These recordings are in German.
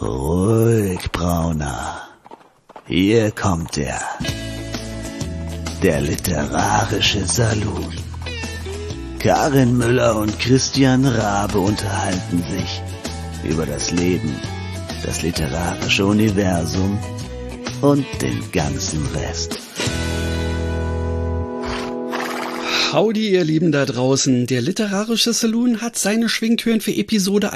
Ruhig, Brauner. Hier kommt er. Der literarische Saloon. Karin Müller und Christian Rabe unterhalten sich über das Leben, das literarische Universum und den ganzen Rest. Howdy, ihr Lieben da draußen. Der literarische Saloon hat seine Schwingtüren für Episode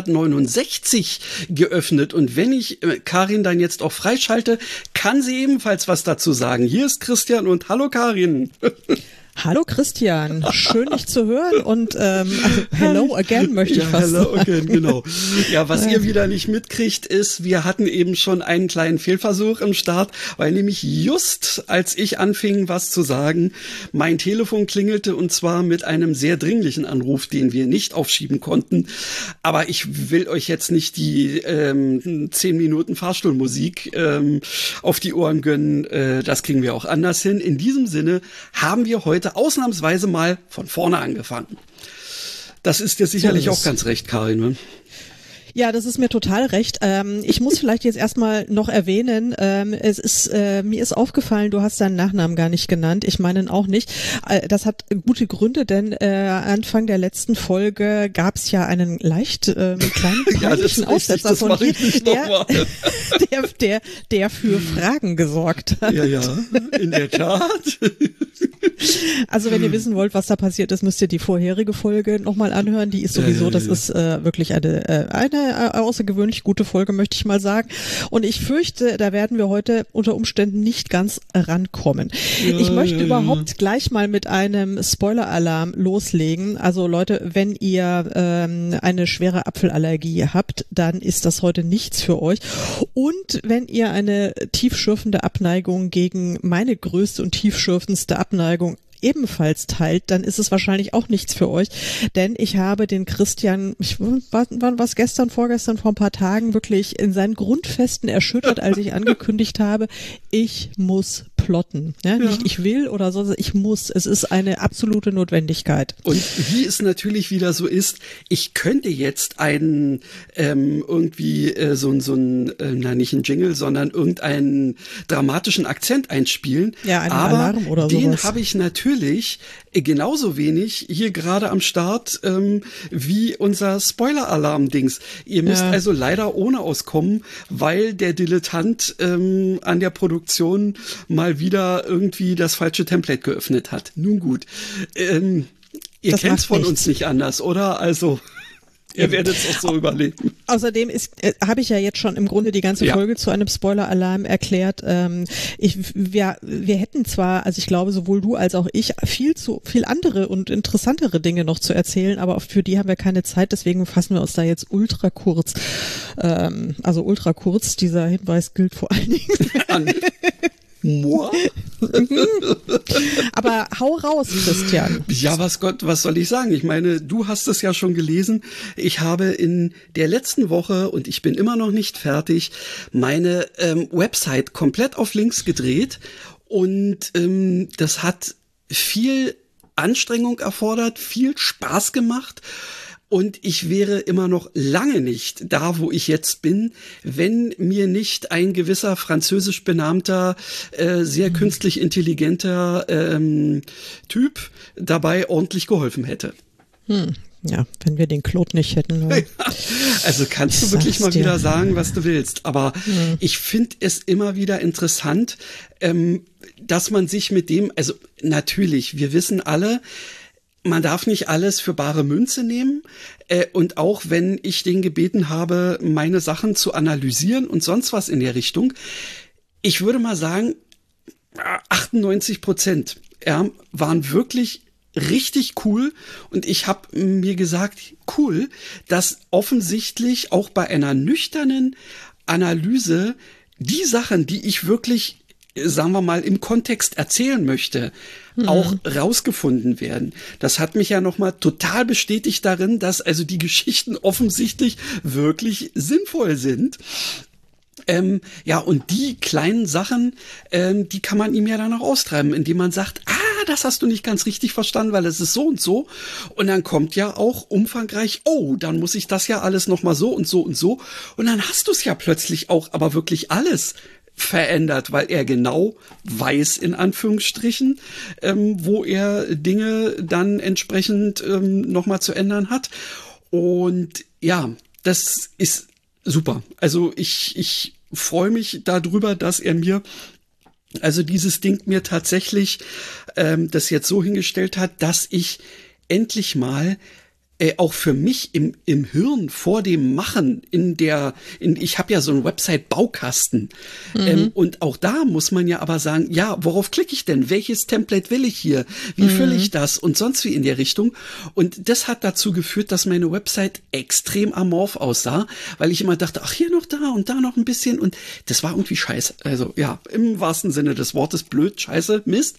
169 geöffnet. Und wenn ich Karin dann jetzt auch freischalte, kann sie ebenfalls was dazu sagen. Hier ist Christian und hallo Karin. Hallo Christian, schön dich zu hören und hello again möchte ich fast hello sagen. Again, genau. Ja, was ihr wieder nicht mitkriegt ist, wir hatten eben schon einen kleinen Fehlversuch im Start, weil nämlich just als ich anfing, was zu sagen, mein Telefon klingelte und zwar mit einem sehr dringlichen Anruf, den wir nicht aufschieben konnten. Aber ich will euch jetzt nicht die 10 Minuten Fahrstuhlmusik auf die Ohren gönnen. Das kriegen wir auch anders hin. In diesem Sinne haben wir heute ausnahmsweise mal von vorne angefangen. Das ist dir sicherlich auch ganz recht, Karin. Ne? Ja, das ist mir total recht. Ich muss vielleicht jetzt erstmal noch erwähnen, mir ist aufgefallen, du hast deinen Nachnamen gar nicht genannt. Ich meine auch nicht. Das hat gute Gründe, denn Anfang der letzten Folge gab es ja einen leicht kleinen peinlichen Aussetzer von dir, der für Fragen gesorgt hat. Ja, in der Tat. Also wenn ihr wissen wollt, was da passiert ist, müsst ihr die vorherige Folge nochmal anhören. Die ist sowieso, das ist wirklich eine außergewöhnlich gute Folge, möchte ich mal sagen. Und ich fürchte, da werden wir heute unter Umständen nicht ganz rankommen. Ich möchte überhaupt gleich mal mit einem Spoiler-Alarm loslegen. Also Leute, wenn ihr eine schwere Apfelallergie habt, dann ist das heute nichts für euch. Und wenn ihr eine tiefschürfende Abneigung gegen meine größte und tiefschürfendste Abneigung ebenfalls teilt, dann ist es wahrscheinlich auch nichts für euch, denn ich habe den Christian, wann was vorgestern, vor ein paar Tagen wirklich in seinen Grundfesten erschüttert, als ich angekündigt habe, ich muss plotten. Ja? Nicht ich will oder so, ich muss. Es ist eine absolute Notwendigkeit. Und wie es natürlich wieder so ist, ich könnte jetzt einen irgendwie nicht einen Jingle, sondern irgendeinen dramatischen Akzent einspielen. Ja, einen Alarm oder sowas. Den habe ich natürlich genauso wenig hier gerade am Start wie unser Spoiler-Alarm-Dings. Ihr müsst also leider ohne auskommen, weil der Dilettant an der Produktion mal wieder irgendwie das falsche Template geöffnet hat. Nun gut. Ihr kennt's von uns nicht anders, oder? Also... Ihr werdet es auch so überleben. Außerdem habe ich ja jetzt schon im Grunde die ganze Folge zu einem Spoiler-Alarm erklärt. Wir hätten zwar, also ich glaube sowohl du als auch ich, viel andere und interessantere Dinge noch zu erzählen, aber für die haben wir keine Zeit, deswegen fassen wir uns da jetzt ultra kurz. Ultra kurz, dieser Hinweis gilt vor allen Dingen an. Moi? Aber hau raus, Christian. Ja, was soll ich sagen? Ich meine, du hast es ja schon gelesen. Ich habe in der letzten Woche, und ich bin immer noch nicht fertig, meine Website komplett auf links gedreht. Und das hat viel Anstrengung erfordert, viel Spaß gemacht. Und ich wäre immer noch lange nicht da, wo ich jetzt bin, wenn mir nicht ein gewisser französisch benannter, sehr künstlich intelligenter Typ dabei ordentlich geholfen hätte. Ja, wenn wir den Claude nicht hätten. Ja. Also kannst du wirklich mal wieder sagen, was du willst. Aber ich finde es immer wieder interessant, dass man sich mit dem, also natürlich, wir wissen alle, man darf nicht alles für bare Münze nehmen. Und auch wenn ich den gebeten habe, meine Sachen zu analysieren und sonst was in der Richtung, ich würde mal sagen, 98% waren wirklich richtig cool. Und ich habe mir gesagt, cool, dass offensichtlich auch bei einer nüchternen Analyse die Sachen, die ich wirklich, sagen wir mal, im Kontext erzählen möchte, auch rausgefunden werden. Das hat mich ja nochmal total bestätigt darin, dass also die Geschichten offensichtlich wirklich sinnvoll sind. Und die kleinen Sachen, die kann man ihm ja dann auch austreiben, indem man sagt, das hast du nicht ganz richtig verstanden, weil es ist so und so. Und dann kommt ja auch umfangreich, oh, dann muss ich das ja alles nochmal so und so und so. Und dann hast du es ja plötzlich auch, aber wirklich alles verändert, weil er genau weiß, in Anführungsstrichen, wo er Dinge dann entsprechend nochmal zu ändern hat. Und ja, das ist super. Also ich freue mich darüber, dass er mir also dieses Ding mir tatsächlich das jetzt so hingestellt hat, dass ich endlich mal auch für mich im Hirn vor dem Machen ich habe ja so einen Website-Baukasten und auch da muss man ja aber sagen, ja, worauf klicke ich denn? Welches Template will ich hier? Wie fülle ich das? Und sonst wie in der Richtung. Und das hat dazu geführt, dass meine Website extrem amorph aussah, weil ich immer dachte, ach, hier noch da und da noch ein bisschen und das war irgendwie scheiße. Also ja, im wahrsten Sinne des Wortes blöd, scheiße, Mist.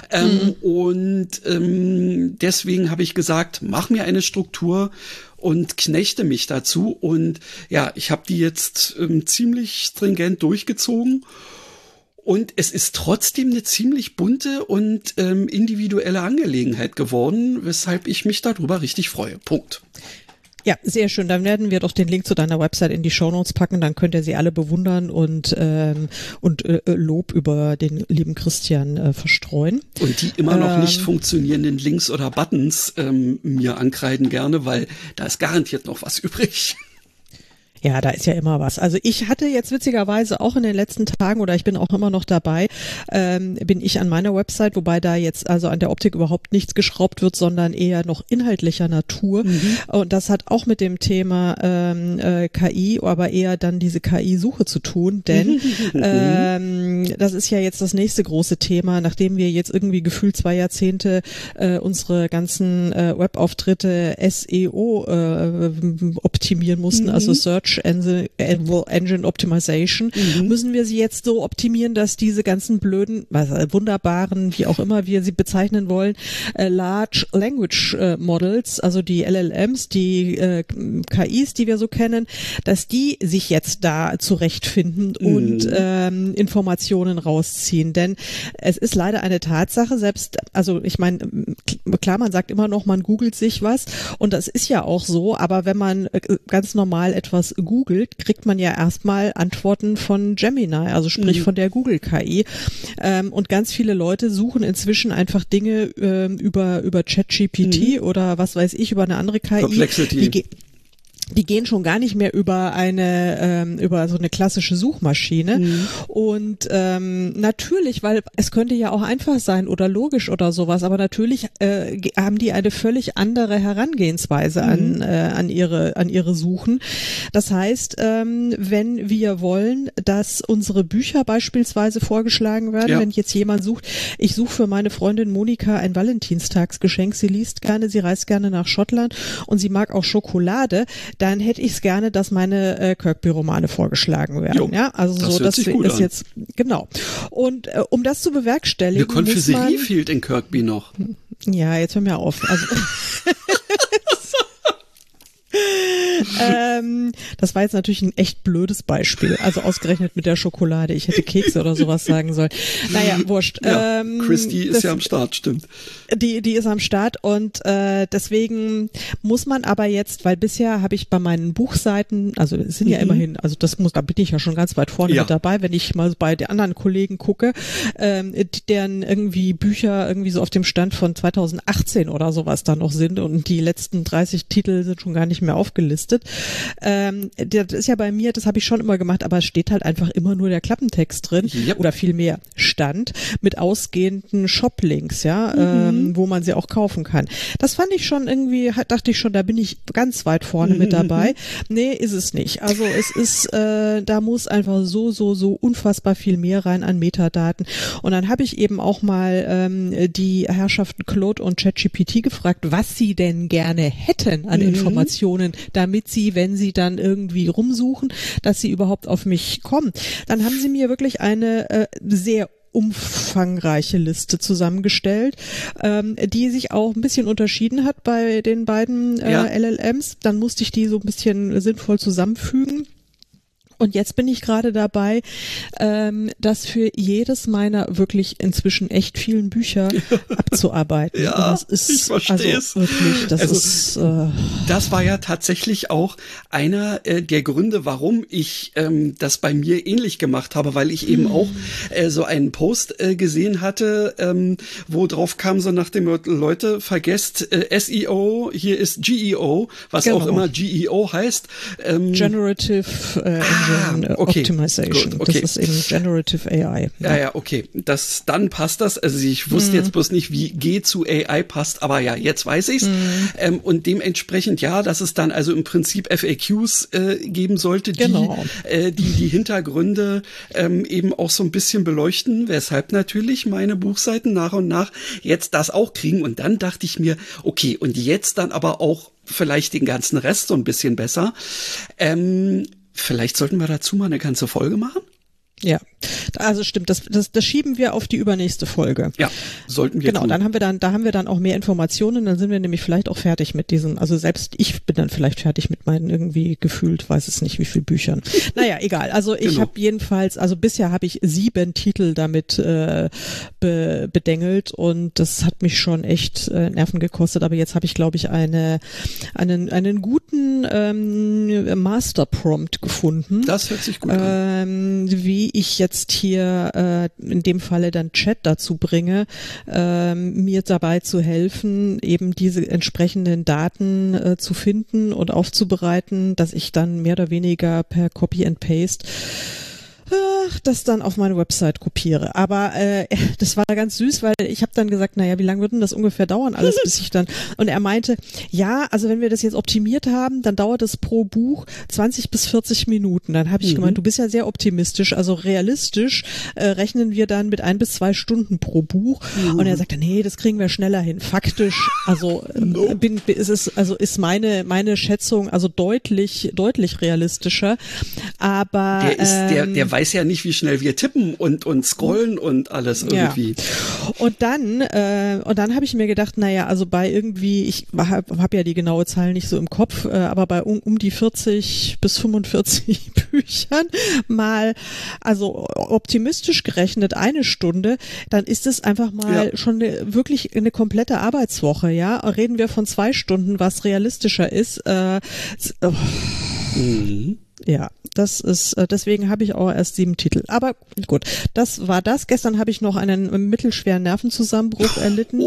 Und deswegen habe ich gesagt, mach mir eine Struktur und knechte mich dazu. Und ja, ich habe die jetzt ziemlich stringent durchgezogen. Und es ist trotzdem eine ziemlich bunte und individuelle Angelegenheit geworden, weshalb ich mich darüber richtig freue. Punkt. Ja, sehr schön. Dann werden wir doch den Link zu deiner Website in die Shownotes packen. Dann könnt ihr sie alle bewundern und Lob über den lieben Christian verstreuen. Und die immer noch nicht funktionierenden Links oder Buttons mir ankreiden gerne, weil da ist garantiert noch was übrig. Ja, da ist ja immer was. Also ich hatte jetzt witzigerweise auch in den letzten Tagen, oder ich bin auch immer noch dabei, bin ich an meiner Website, wobei da jetzt also an der Optik überhaupt nichts geschraubt wird, sondern eher noch inhaltlicher Natur. Und das hat auch mit dem Thema KI, aber eher dann diese KI-Suche zu tun, denn das ist ja jetzt das nächste große Thema, nachdem wir jetzt irgendwie gefühlt 2 Jahrzehnte unsere ganzen Webauftritte SEO optimieren mussten, also Search Engine Optimization, müssen wir sie jetzt so optimieren, dass diese ganzen blöden, wunderbaren, wie auch immer wir sie bezeichnen wollen, Large Language Models, also die LLMs, die KIs, die wir so kennen, dass die sich jetzt da zurechtfinden und Informationen rausziehen. Denn es ist leider eine Tatsache, selbst, also ich meine, klar, man sagt immer noch, man googelt sich was und das ist ja auch so, aber wenn man ganz normal etwas googelt, kriegt man ja erstmal Antworten von Gemini, also sprich von der Google-KI. Und ganz viele Leute suchen inzwischen einfach Dinge über ChatGPT oder was weiß ich, über eine andere KI. Complexity. Die gehen schon gar nicht mehr über über so eine klassische Suchmaschine. Und natürlich, weil es könnte ja auch einfach sein oder logisch oder sowas, aber natürlich haben die eine völlig andere Herangehensweise an ihre Suchen. Das heißt, wenn wir wollen, dass unsere Bücher beispielsweise vorgeschlagen werden, wenn jetzt jemand sucht, ich suche für meine Freundin Monika ein Valentinstagsgeschenk, sie liest gerne, sie reist gerne nach Schottland und sie mag auch Schokolade, dann hätte ich es gerne, dass meine Kirkby-Romane vorgeschlagen werden. Ja, also so, das ist jetzt, genau. Und um das zu bewerkstelligen, eine Konfiserie fehlt in Kirkby noch. Ja, jetzt hör mir auf. Also das war jetzt natürlich ein echt blödes Beispiel, also ausgerechnet mit der Schokolade. Ich hätte Kekse oder sowas sagen sollen. Naja, wurscht. Ja, Christy ist ja am Start, stimmt. Die ist am Start und deswegen muss man aber jetzt, weil bisher habe ich bei meinen Buchseiten, also es sind ja immerhin, also da bin ich ja schon ganz weit vorne mit dabei, wenn ich mal bei den anderen Kollegen gucke, deren irgendwie Bücher irgendwie so auf dem Stand von 2018 oder sowas da noch sind und die letzten 30 Titel sind schon gar nicht mehr aufgelistet. Das ist ja bei mir, das habe ich schon immer gemacht, aber es steht halt einfach immer nur der Klappentext drin oder vielmehr Stand mit ausgehenden Shop-Links, wo man sie auch kaufen kann. Das fand ich schon irgendwie, dachte ich schon, da bin ich ganz weit vorne mit dabei. Nee, ist es nicht. Also es ist, da muss einfach so unfassbar viel mehr rein an Metadaten. Und dann habe ich eben auch mal die Herrschaften Claude und ChatGPT gefragt, was sie denn gerne hätten an Informationen, damit sie, wenn sie dann irgendwie rumsuchen, dass sie überhaupt auf mich kommen. Dann haben sie mir wirklich eine sehr umfangreiche Liste zusammengestellt, die sich auch ein bisschen unterschieden hat bei den beiden LLMs. Dann musste ich die so ein bisschen sinnvoll zusammenfügen. Und jetzt bin ich gerade dabei, das für jedes meiner wirklich inzwischen echt vielen Bücher abzuarbeiten. Ja, das ist, ich verstehe es. Wirklich, das das war ja tatsächlich auch einer der Gründe, warum ich das bei mir ähnlich gemacht habe, weil ich eben auch so einen Post gesehen hatte, wo drauf kam so nach dem Motto, Leute, vergesst SEO, hier ist GEO, was auch immer GEO heißt. Generative Engine Optimization. Gut, okay. Das ist eben Generative AI. Ja, okay. Dann passt das. Also ich wusste jetzt bloß nicht, wie G zu AI passt, aber ja, jetzt weiß ich's. Und dementsprechend, ja, dass es dann also im Prinzip FAQs geben sollte, die Hintergründe eben auch so ein bisschen beleuchten, weshalb natürlich meine Buchseiten nach und nach jetzt das auch kriegen. Und dann dachte ich mir, okay, und jetzt dann aber auch vielleicht den ganzen Rest so ein bisschen besser. Vielleicht sollten wir dazu mal eine ganze Folge machen. Ja, also stimmt, das schieben wir auf die übernächste Folge. Ja, sollten wir. Genau, da haben wir dann auch mehr Informationen, dann sind wir nämlich vielleicht auch fertig mit diesem, also selbst ich bin dann vielleicht fertig mit meinen irgendwie gefühlt, weiß es nicht wie viel Büchern. Naja, egal, also ich habe jedenfalls, also bisher habe ich 7 Titel damit bedengelt und das hat mich schon echt Nerven gekostet, aber jetzt habe ich, glaube ich, einen guten Master-Prompt gefunden. Das hört sich gut an. Wie ich jetzt hier in dem Falle dann Chat dazu bringe, mir dabei zu helfen, eben diese entsprechenden Daten zu finden und aufzubereiten, dass ich dann mehr oder weniger per Copy and Paste das dann auf meine Website kopiere. Aber das war ganz süß, weil ich habe dann gesagt, naja, wie lange wird denn das ungefähr dauern alles, bis ich dann... Und er meinte, ja, also wenn wir das jetzt optimiert haben, dann dauert es pro Buch 20 bis 40 Minuten. Dann habe ich gemeint, du bist ja sehr optimistisch, also realistisch rechnen wir dann mit 1 bis 2 Stunden pro Buch. Und er sagte, nee, das kriegen wir schneller hin. Faktisch, also ist meine Schätzung also deutlich realistischer. Aber der weiß ja nicht, wie schnell wir tippen und scrollen und alles irgendwie. Ja. Und dann habe ich mir gedacht, naja, also bei irgendwie, ich hab ja die genaue Zahl nicht so im Kopf, aber bei um die 40 bis 45 Büchern mal, also optimistisch gerechnet 1 Stunde, dann ist es einfach mal schon wirklich eine komplette Arbeitswoche, ja. Reden wir von 2 Stunden, was realistischer ist. Ja, das ist, deswegen habe ich auch erst 7 Titel. Aber gut, das war das. Gestern habe ich noch einen mittelschweren Nervenzusammenbruch erlitten.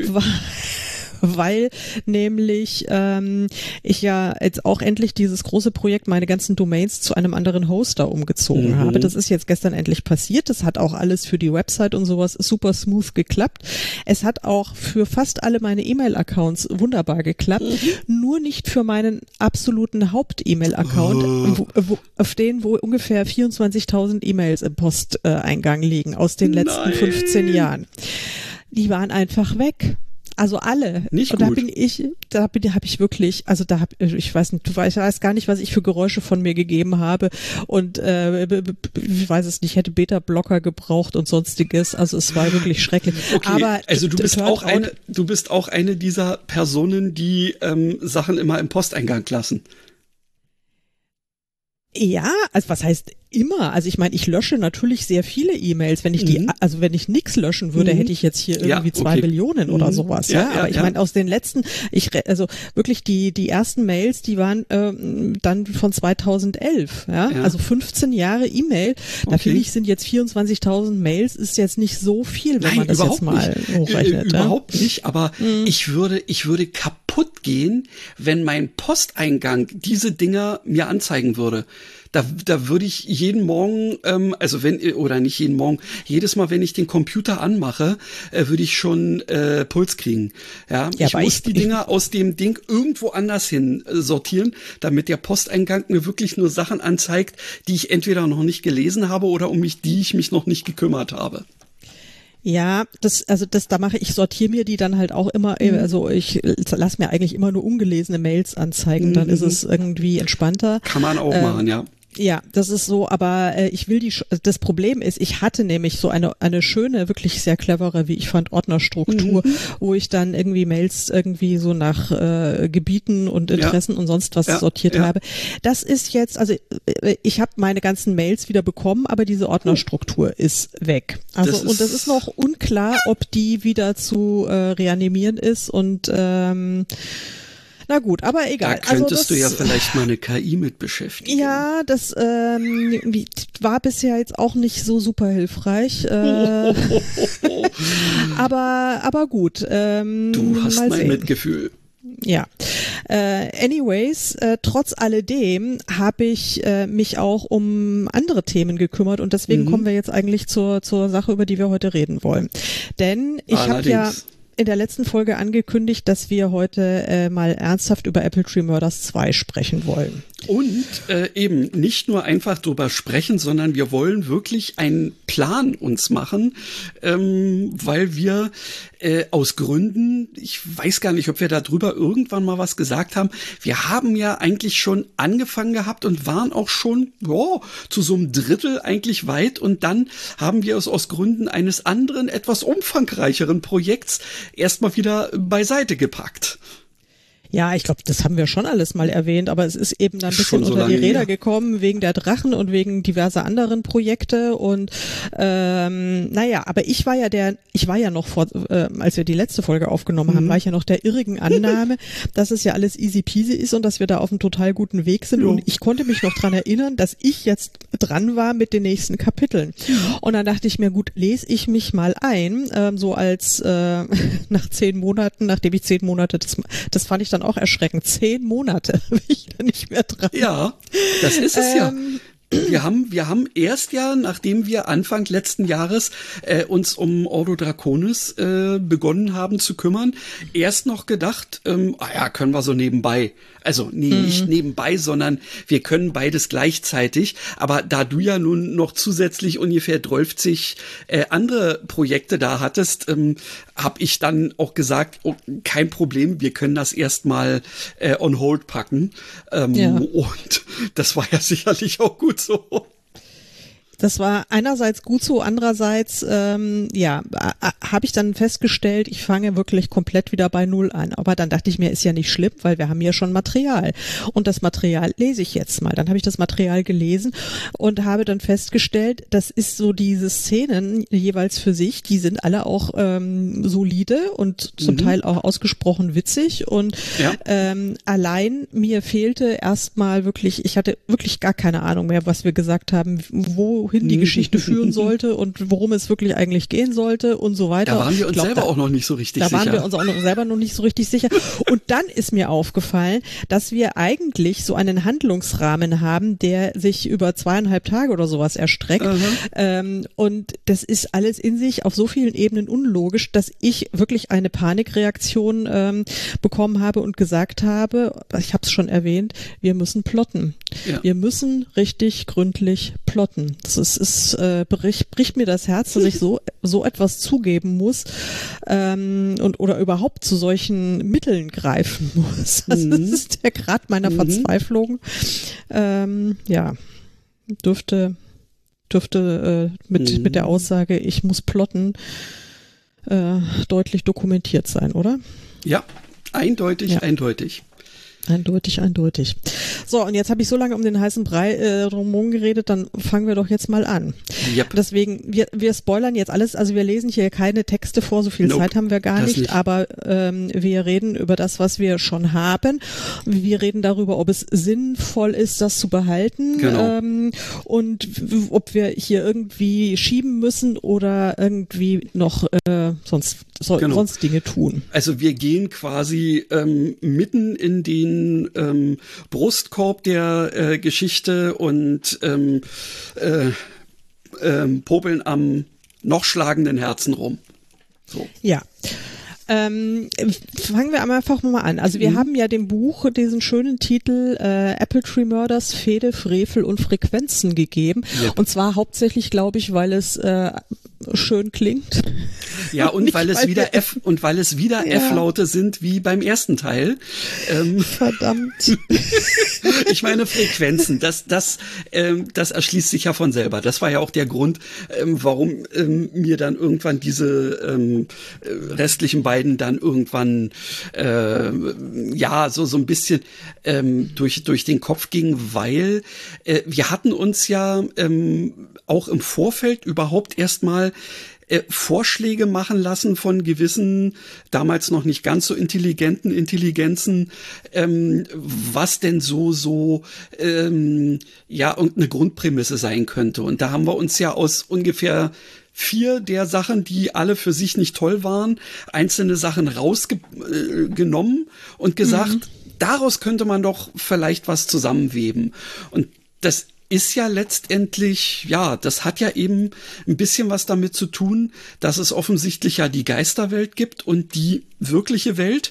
Weil nämlich ich ja jetzt auch endlich dieses große Projekt, meine ganzen Domains zu einem anderen Hoster umgezogen habe. Das ist jetzt gestern endlich passiert. Das hat auch alles für die Website und sowas super smooth geklappt. Es hat auch für fast alle meine E-Mail-Accounts wunderbar geklappt. Nur nicht für meinen absoluten Haupt-E-Mail-Account, wo ungefähr 24.000 E-Mails im Posteingang liegen aus den letzten 15 Jahren. Die waren einfach weg. Also alle. Nicht und gut. Habe ich wirklich, also ich weiß nicht, ich weiß gar nicht, was ich für Geräusche von mir gegeben habe und ich weiß es nicht, hätte Beta-Blocker gebraucht und sonstiges. Also es war wirklich schrecklich. Okay, aber also du bist auch eine dieser Personen, die Sachen immer im Posteingang lassen. Ja, also was heißt immer? Also ich meine, ich lösche natürlich sehr viele E-Mails. Wenn ich wenn ich nichts löschen würde, hätte ich jetzt hier irgendwie 2 Millionen oder sowas. Ja, aber ich meine, aus den letzten, also wirklich die ersten Mails, die waren dann von 2011. Ja, also 15 Jahre E-Mail. Da finde ich, sind jetzt 24.000 Mails ist jetzt nicht so viel, wenn man das jetzt mal hochrechnet. Überhaupt nicht. Aber ich würde kaputt gehen, wenn mein Posteingang diese Dinger mir anzeigen würde. Da würde ich jeden Morgen, nicht jeden Morgen, jedes Mal, wenn ich den Computer anmache, würde ich schon Puls kriegen. Ja, ich muss die Dinger aus dem Ding irgendwo anders hin sortieren, damit der Posteingang mir wirklich nur Sachen anzeigt, die ich entweder noch nicht gelesen habe oder die ich mich noch nicht gekümmert habe. Ja, ich sortiere mir die dann halt auch immer, also ich lasse mir eigentlich immer nur ungelesene Mails anzeigen, dann ist es irgendwie entspannter. Kann man auch machen, ja. Ja, das ist so, aber das Problem ist, ich hatte nämlich so eine schöne, wirklich sehr clevere, wie ich fand, Ordnerstruktur, wo ich dann irgendwie Mails irgendwie so nach Gebieten und Interessen und sonst was sortiert habe. Das ist jetzt, also ich habe meine ganzen Mails wieder bekommen, aber diese Ordnerstruktur ist weg. Also das ist noch unklar, ob die wieder zu reanimieren ist und na gut, aber egal. Da könntest du ja vielleicht mal eine KI mit beschäftigen. Ja, das war bisher jetzt auch nicht so super hilfreich. Aber gut. Du hast mein Mitgefühl. Ja, anyways, trotz alledem habe ich mich auch um andere Themen gekümmert und deswegen kommen wir jetzt eigentlich zur Sache, über die wir heute reden wollen. Denn ich habe ja in der letzten Folge angekündigt, dass wir heute mal ernsthaft über Apple Tree Murders 2 sprechen wollen. Und eben nicht nur einfach drüber sprechen, sondern wir wollen wirklich einen Plan uns machen, weil wir aus Gründen, ich weiß gar nicht, ob wir darüber irgendwann mal was gesagt haben, wir haben ja eigentlich schon angefangen gehabt und waren auch schon zu so einem Drittel eigentlich weit und dann haben wir es aus Gründen eines anderen, etwas umfangreicheren Projekts erstmal wieder beiseite gepackt. Ja, ich glaube, das haben wir schon alles mal erwähnt, aber es ist eben dann ein bisschen unter die Räder gekommen wegen der Drachen und wegen diverser anderen Projekte und aber ich war ja noch vor, als wir die letzte Folge aufgenommen haben, war ich ja noch der irrigen Annahme, dass es ja alles easy peasy ist und dass wir da auf einem total guten Weg sind und ich konnte mich noch dran erinnern, dass ich jetzt dran war mit den nächsten Kapiteln und dann dachte ich mir, gut, lese ich mich mal ein, so als nach 10 Monaten, nachdem ich 10 Monate, das fand ich dann auch erschreckend. 10 Monate bin ich da nicht mehr dran. Ja, das ist es ja. Wir haben erst nachdem wir Anfang letzten Jahres uns um Ordo Draconis begonnen haben zu kümmern, erst noch gedacht, können wir so nebenbei. Also nicht nebenbei, sondern wir können beides gleichzeitig. Aber da du ja nun noch zusätzlich ungefähr 12 andere Projekte da hattest, habe ich dann auch gesagt, kein Problem, wir können das erstmal on hold packen. Und das war ja sicherlich auch gut so. Das war einerseits gut so, andererseits habe ich dann festgestellt, ich fange wirklich komplett wieder bei Null an. Aber dann dachte ich mir, ist ja nicht schlimm, weil wir haben ja schon Material. Und das Material lese ich jetzt mal. Dann habe ich das Material gelesen und habe dann festgestellt, das ist so diese Szenen jeweils für sich, die sind alle auch solide und zum Teil auch ausgesprochen witzig. Und allein mir fehlte erstmal wirklich, ich hatte wirklich gar keine Ahnung mehr, was wir gesagt haben, wohin die Geschichte führen sollte und worum es wirklich eigentlich gehen sollte und so weiter. Da waren wir uns selber auch noch nicht so richtig sicher. Da waren wir uns auch selber noch nicht so richtig sicher. Und dann ist mir aufgefallen, dass wir eigentlich so einen Handlungsrahmen haben, der sich über 2,5 Tage oder sowas erstreckt. Und das ist alles in sich auf so vielen Ebenen unlogisch, dass ich wirklich eine Panikreaktion bekommen habe und gesagt habe, ich habe es schon erwähnt, wir müssen plotten. Ja. Wir müssen richtig gründlich plotten. Es bricht mir das Herz, dass ich so etwas zugeben muss oder überhaupt zu solchen Mitteln greifen muss. Also das ist der Grad meiner Verzweiflung. Dürfte mit der Aussage, ich muss plotten, deutlich dokumentiert sein, oder? Ja, eindeutig. Eindeutig. So, und jetzt habe ich so lange um den heißen Brei drumherum geredet, dann fangen wir doch jetzt mal an. Yep. Deswegen, wir spoilern jetzt alles, also wir lesen hier keine Texte vor, so viel Zeit haben wir gar nicht, aber wir reden über das, was wir schon haben. Wir reden darüber, ob es sinnvoll ist, das zu behalten, und ob wir hier irgendwie schieben müssen oder irgendwie noch sonst Dinge tun. Also wir gehen quasi mitten in den Brustkorb der Geschichte und popeln am noch schlagenden Herzen rum. So. Ja. Fangen wir einfach mal an. Also wir haben ja dem Buch diesen schönen Titel Apple Tree Murders, Fehde, Frevel und Frequenzen gegeben. Yep. Und zwar hauptsächlich, glaube ich, weil es schön klingt. Ja, und weil es wieder F-Laute sind wie beim ersten Teil. Verdammt. Ich meine Frequenzen, das erschließt sich ja von selber. Das war ja auch der Grund, warum mir dann irgendwann diese restlichen beiden dann irgendwann so ein bisschen durch den Kopf ging, weil wir hatten uns ja auch im Vorfeld überhaupt erstmal Vorschläge machen lassen von gewissen, damals noch nicht ganz so intelligenten Intelligenzen, was denn irgendeine Grundprämisse sein könnte. Und da haben wir uns ja aus ungefähr 4 der Sachen, die alle für sich nicht toll waren, einzelne Sachen rausgenommen und gesagt, daraus könnte man doch vielleicht was zusammenweben. Und das ist ja letztendlich, das hat ja eben ein bisschen was damit zu tun, dass es offensichtlich ja die Geisterwelt gibt und die wirkliche Welt.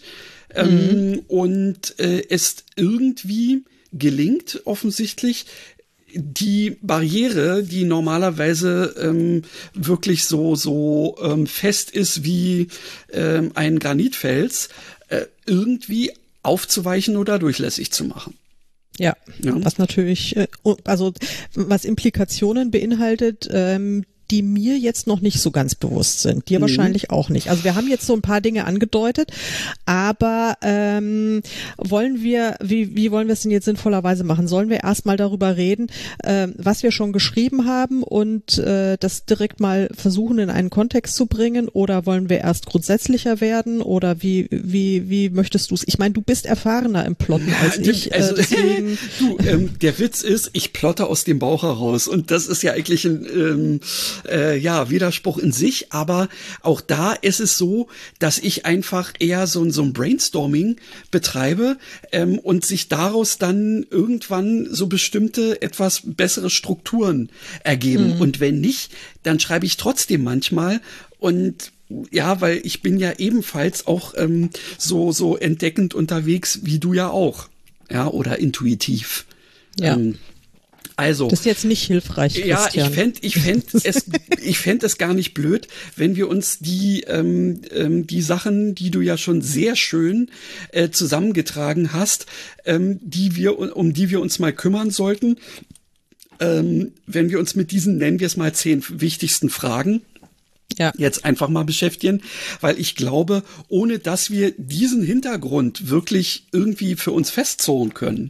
Und es irgendwie gelingt offensichtlich, die Barriere, die normalerweise wirklich so fest ist wie ein Granitfels, irgendwie aufzuweichen oder durchlässig zu machen. Ja, was natürlich, was Implikationen beinhaltet, die mir jetzt noch nicht so ganz bewusst sind. Dir wahrscheinlich auch nicht. Also wir haben jetzt so ein paar Dinge angedeutet, aber wollen wir, wie wollen wir es denn jetzt sinnvollerweise machen? Sollen wir erstmal darüber reden, was wir schon geschrieben haben und das direkt mal versuchen in einen Kontext zu bringen, oder wollen wir erst grundsätzlicher werden, oder wie möchtest du es? Ich meine, du bist erfahrener im Plotten als ich. Deswegen der Witz ist, ich plotte aus dem Bauch heraus, und das ist ja eigentlich ein Widerspruch in sich, aber auch da ist es so, dass ich einfach eher so ein Brainstorming betreibe und sich daraus dann irgendwann so bestimmte, etwas bessere Strukturen ergeben. Und wenn nicht, dann schreibe ich trotzdem manchmal, und weil ich bin ja ebenfalls auch so entdeckend unterwegs, wie du ja auch, oder intuitiv. Ja. Also, das ist jetzt nicht hilfreich, Christian. Ja, ich fänd es gar nicht blöd, wenn wir uns die Sachen, die du ja schon sehr schön zusammengetragen hast, um die wir uns mal kümmern sollten, wenn wir uns mit diesen, nennen wir es mal, 10 wichtigsten Fragen jetzt einfach mal beschäftigen, weil ich glaube, ohne dass wir diesen Hintergrund wirklich irgendwie für uns festzurren können,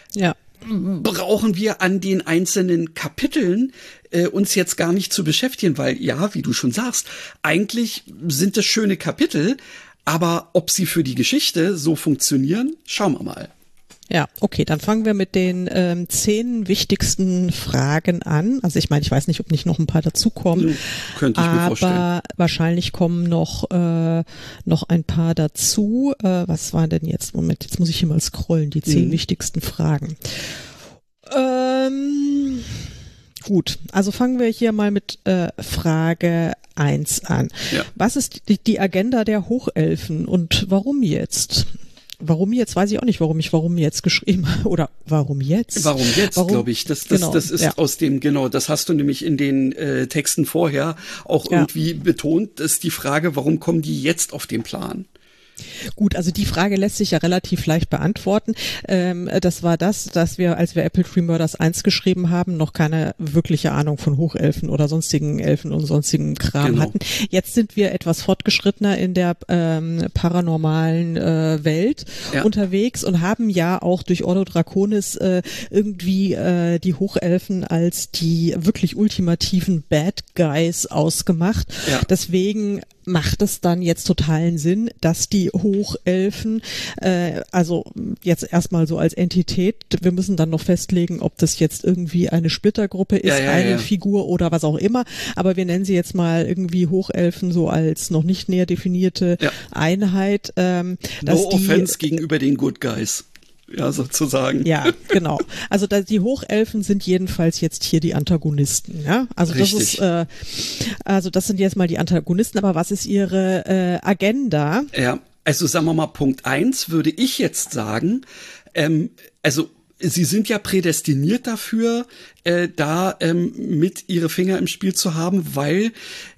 brauchen wir an den einzelnen Kapiteln uns jetzt gar nicht zu beschäftigen, weil wie du schon sagst, eigentlich sind das schöne Kapitel, aber ob sie für die Geschichte so funktionieren, schauen wir mal. Ja, okay, dann fangen wir mit den 10 wichtigsten Fragen an. Also ich meine, ich weiß nicht, ob nicht noch ein paar dazukommen. Könnte ich mir vorstellen. Aber wahrscheinlich kommen noch ein paar dazu. Was war denn jetzt? Moment, jetzt muss ich hier mal scrollen. Die 10 wichtigsten Fragen. Gut, also fangen wir hier mal mit Frage 1 an. Ja. Was ist die Agenda der Hochelfen und warum jetzt? Warum jetzt? Weiß ich auch nicht, warum ich warum jetzt geschrieben habe. Oder warum jetzt? Warum jetzt, glaube ich. Das ist aus dem, das hast du nämlich in den Texten vorher auch irgendwie betont, ist die Frage, warum kommen die jetzt auf den Plan? Gut, also die Frage lässt sich ja relativ leicht beantworten. Das war dass wir, als wir Apple Tree Murders 1 geschrieben haben, noch keine wirkliche Ahnung von Hochelfen oder sonstigen Elfen und sonstigen Kram hatten. Jetzt sind wir etwas fortgeschrittener in der paranormalen Welt unterwegs und haben ja auch durch Ordo Draconis irgendwie die Hochelfen als die wirklich ultimativen Bad Guys ausgemacht. Ja. Deswegen macht es dann jetzt totalen Sinn, dass die Hochelfen, also jetzt erstmal so als Entität, wir müssen dann noch festlegen, ob das jetzt irgendwie eine Splittergruppe ist, eine Figur oder was auch immer, aber wir nennen sie jetzt mal irgendwie Hochelfen so als noch nicht näher definierte Einheit. No offense gegenüber den Good Guys. Ja, sozusagen. Ja, genau. Also die Hochelfen sind jedenfalls jetzt hier die Antagonisten, ja. Also richtig. Das ist, das sind jetzt mal die Antagonisten, aber was ist ihre Agenda? Ja, also sagen wir mal, Punkt 1 würde ich jetzt sagen, sie sind ja prädestiniert dafür, mit ihre Finger im Spiel zu haben, weil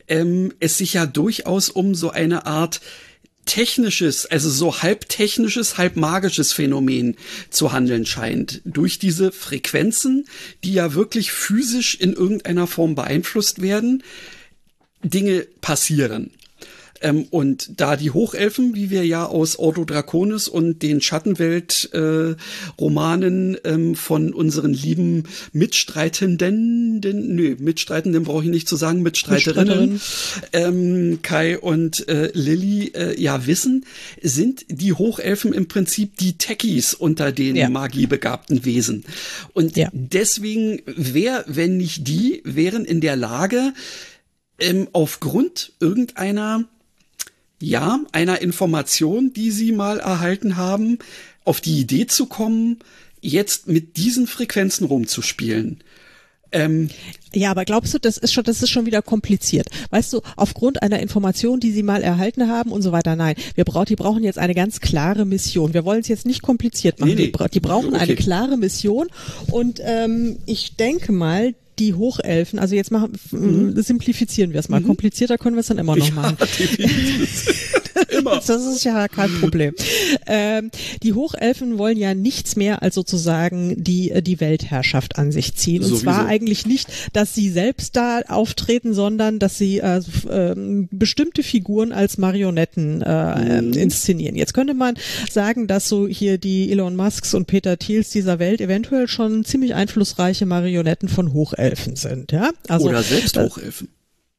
es sich ja durchaus um so eine Art technisches, also so halb technisches, halb magisches Phänomen zu handeln scheint. Durch diese Frequenzen, die ja wirklich physisch in irgendeiner Form beeinflusst werden, Dinge passieren. Und da die Hochelfen, wie wir ja aus Ordo Draconis und den Schattenwelt-Romanen von unseren lieben Mitstreitenden brauche ich nicht zu sagen, Mitstreiterinnen, Kai und Lilly ja wissen, sind die Hochelfen im Prinzip die Techies unter den magiebegabten Wesen. Und deswegen, wer, wenn nicht die, wären in der Lage, aufgrund irgendeiner einer Information, die sie mal erhalten haben, auf die Idee zu kommen, jetzt mit diesen Frequenzen rumzuspielen. Ja, aber glaubst du, das ist schon wieder kompliziert. Weißt du, aufgrund einer Information, die sie mal erhalten haben und so weiter. Nein, die brauchen jetzt eine ganz klare Mission. Wir wollen es jetzt nicht kompliziert machen. Nee. Die brauchen eine klare Mission und ich denke mal, die Hochelfen, also jetzt simplifizieren wir es mal. Komplizierter können wir es dann immer noch machen. Immer. Das ist ja kein Problem. Die Hochelfen wollen ja nichts mehr als sozusagen die Weltherrschaft an sich ziehen. Und zwar eigentlich nicht, dass sie selbst da auftreten, sondern dass sie bestimmte Figuren als Marionetten inszenieren. Jetzt könnte man sagen, dass so hier die Elon Musks und Peter Thiels dieser Welt eventuell schon ziemlich einflussreiche Marionetten von Hochelfen sind, ja? Also, oder selbst Hochelfen.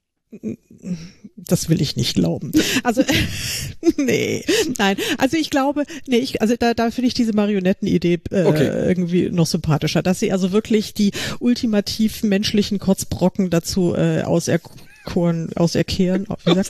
Das will ich nicht glauben. Also, nein. Also ich glaube, da finde ich diese Marionettenidee irgendwie noch sympathischer, dass sie also wirklich die ultimativ menschlichen Kotzbrocken dazu auserkoren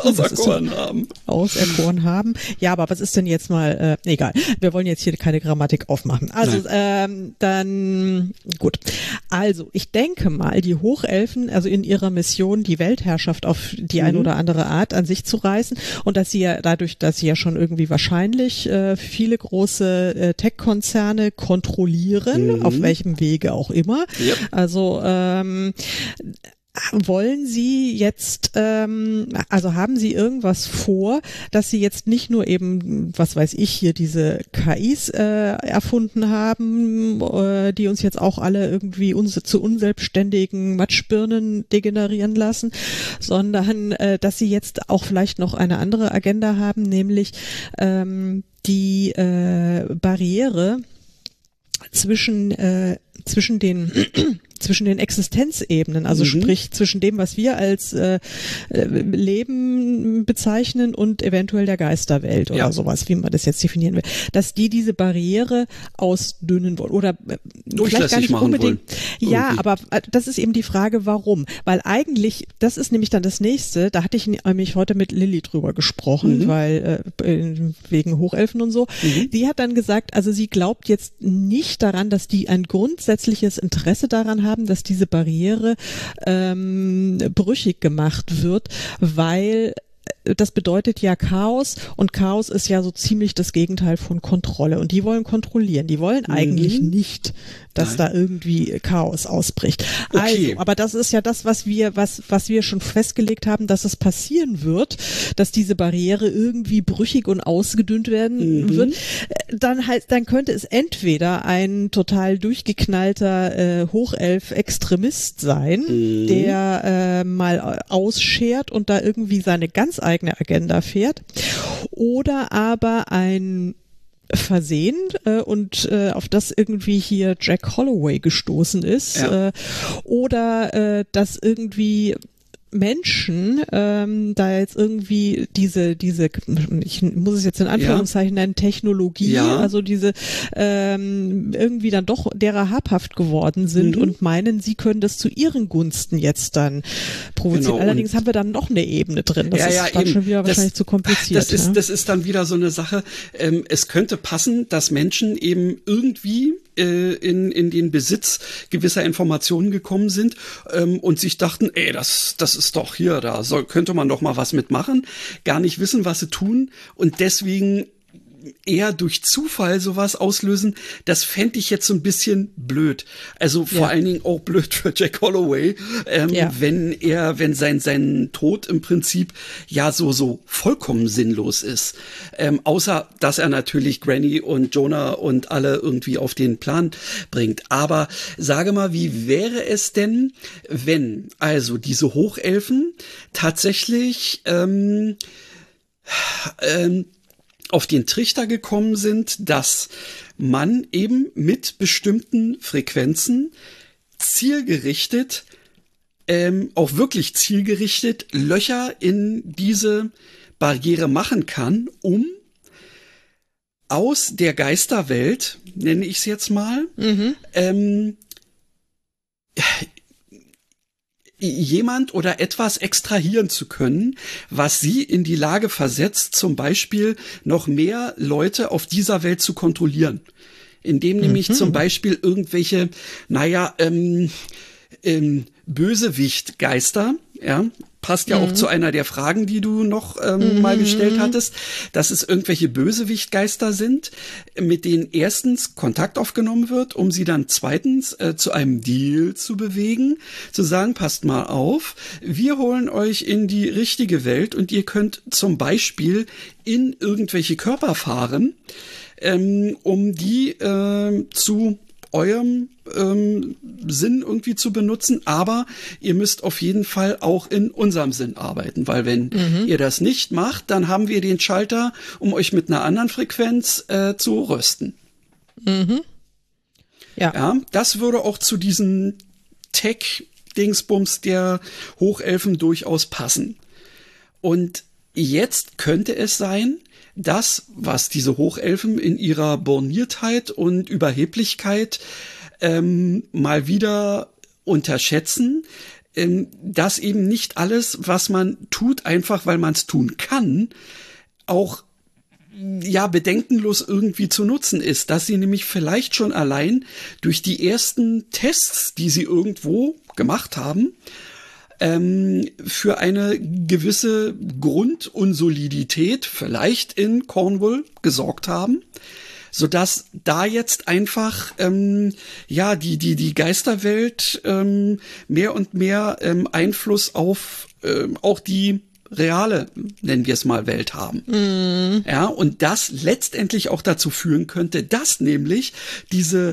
haben. Ja, aber was ist denn jetzt mal, egal. Wir wollen jetzt hier keine Grammatik aufmachen. Also, dann, gut. Also, ich denke mal, die Hochelfen, also in ihrer Mission, die Weltherrschaft auf die eine oder andere Art an sich zu reißen und dass sie ja dadurch, dass sie ja schon irgendwie wahrscheinlich viele große Tech-Konzerne kontrollieren, auf welchem Wege auch immer. Yep. Also, wollen Sie jetzt, also haben Sie irgendwas vor, dass Sie jetzt nicht nur eben, was weiß ich, hier diese KIs erfunden haben, die uns jetzt auch alle irgendwie zu unselbstständigen Matschbirnen degenerieren lassen, sondern dass Sie jetzt auch vielleicht noch eine andere Agenda haben, nämlich die Barriere zwischen den Existenzebenen, also sprich zwischen dem, was wir als Leben bezeichnen und eventuell der Geisterwelt oder sowas, wie man das jetzt definieren will, dass die diese Barriere ausdünnen wollen oder vielleicht gar nicht unbedingt. Ja, aber das ist eben die Frage, warum? Weil eigentlich, das ist nämlich dann das Nächste, da hatte ich nämlich heute mit Lilly drüber gesprochen, weil wegen Hochelfen und so. Die hat dann gesagt, also sie glaubt jetzt nicht daran, dass die ein grundsätzliches Interesse daran haben, dass diese Barriere brüchig gemacht wird, weil das bedeutet ja Chaos und Chaos ist ja so ziemlich das Gegenteil von Kontrolle und die wollen kontrollieren, die wollen eigentlich nicht, dass da irgendwie Chaos ausbricht. Also, aber das ist ja das, was wir schon festgelegt haben, dass es passieren wird, dass diese Barriere irgendwie brüchig und ausgedünnt werden wird. Dann könnte es entweder ein total durchgeknallter Hochelf-Extremist sein, der mal ausschert und da irgendwie seine ganz eigene Agenda fährt, oder aber ein Versehen und auf das irgendwie hier Jack Holloway gestoßen ist, oder dass irgendwie Menschen da jetzt irgendwie diese ich muss es jetzt in Anführungszeichen nennen, Technologie, also diese irgendwie dann doch derer habhaft geworden sind und meinen, sie können das zu ihren Gunsten jetzt dann provozieren. Genau. Allerdings haben wir dann noch eine Ebene drin. Das ist dann schon wieder wahrscheinlich zu kompliziert. Das ist dann wieder so eine Sache. Es könnte passen, dass Menschen eben irgendwie in den Besitz gewisser Informationen gekommen sind und sich dachten, das ist doch hier, könnte man doch mal was mitmachen, gar nicht wissen, was sie tun und deswegen eher durch Zufall sowas auslösen, das fände ich jetzt so ein bisschen blöd. Also vor allen Dingen auch blöd für Jack Holloway, wenn sein Tod im Prinzip ja so vollkommen sinnlos ist. Außer, dass er natürlich Granny und Jonah und alle irgendwie auf den Plan bringt. Aber sage mal, wie wäre es denn, wenn also diese Hochelfen tatsächlich auf den Trichter gekommen sind, dass man eben mit bestimmten Frequenzen zielgerichtet, auch wirklich zielgerichtet Löcher in diese Barriere machen kann, um aus der Geisterwelt, nenne ich es jetzt mal, jemand oder etwas extrahieren zu können, was sie in die Lage versetzt, zum Beispiel noch mehr Leute auf dieser Welt zu kontrollieren. Indem nämlich zum Beispiel irgendwelche, Bösewichtgeister, ja, passt ja auch zu einer der Fragen, die du noch mal gestellt hattest, dass es irgendwelche Bösewichtgeister sind, mit denen erstens Kontakt aufgenommen wird, um sie dann zweitens zu einem Deal zu bewegen, zu sagen, passt mal auf, wir holen euch in die richtige Welt und ihr könnt zum Beispiel in irgendwelche Körper fahren, um die zu eurem Sinn irgendwie zu benutzen, aber ihr müsst auf jeden Fall auch in unserem Sinn arbeiten, weil wenn ihr das nicht macht, dann haben wir den Schalter, um euch mit einer anderen Frequenz zu rösten. Ja, das würde auch zu diesen Tech-Dingsbums der Hochelfen durchaus passen. Und jetzt könnte es sein, das, was diese Hochelfen in ihrer Borniertheit und Überheblichkeit mal wieder unterschätzen, dass eben nicht alles, was man tut, einfach weil man es tun kann, auch bedenkenlos irgendwie zu nutzen ist, dass sie nämlich vielleicht schon allein durch die ersten Tests, die sie irgendwo gemacht haben, für eine gewisse Grundunsolidität vielleicht in Cornwall gesorgt haben, sodass da jetzt einfach die Geisterwelt mehr und mehr Einfluss auf auch die reale, nennen wir es mal, Welt haben. Ja, und das letztendlich auch dazu führen könnte, dass nämlich diese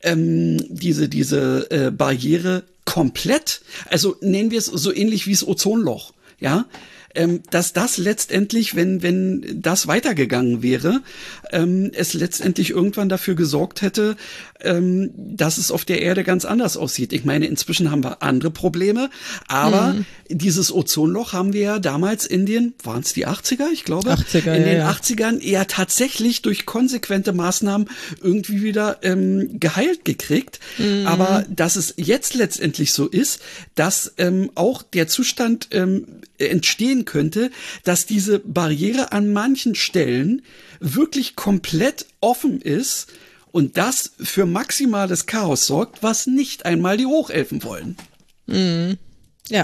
Barriere komplett, also nennen wir es so ähnlich wie das Ozonloch, ja, dass das letztendlich, wenn das weitergegangen wäre, es letztendlich irgendwann dafür gesorgt hätte, dass es auf der Erde ganz anders aussieht. Ich meine, inzwischen haben wir andere Probleme, aber dieses Ozonloch haben wir ja damals in den, waren es die 80er? Ich glaube, 80er, in den 80ern ja tatsächlich durch konsequente Maßnahmen irgendwie wieder geheilt gekriegt. Aber dass es jetzt letztendlich so ist, dass auch der Zustand entstehen könnte, dass diese Barriere an manchen Stellen wirklich komplett offen ist und das für maximales Chaos sorgt, was nicht einmal die Hochelfen wollen. Ja.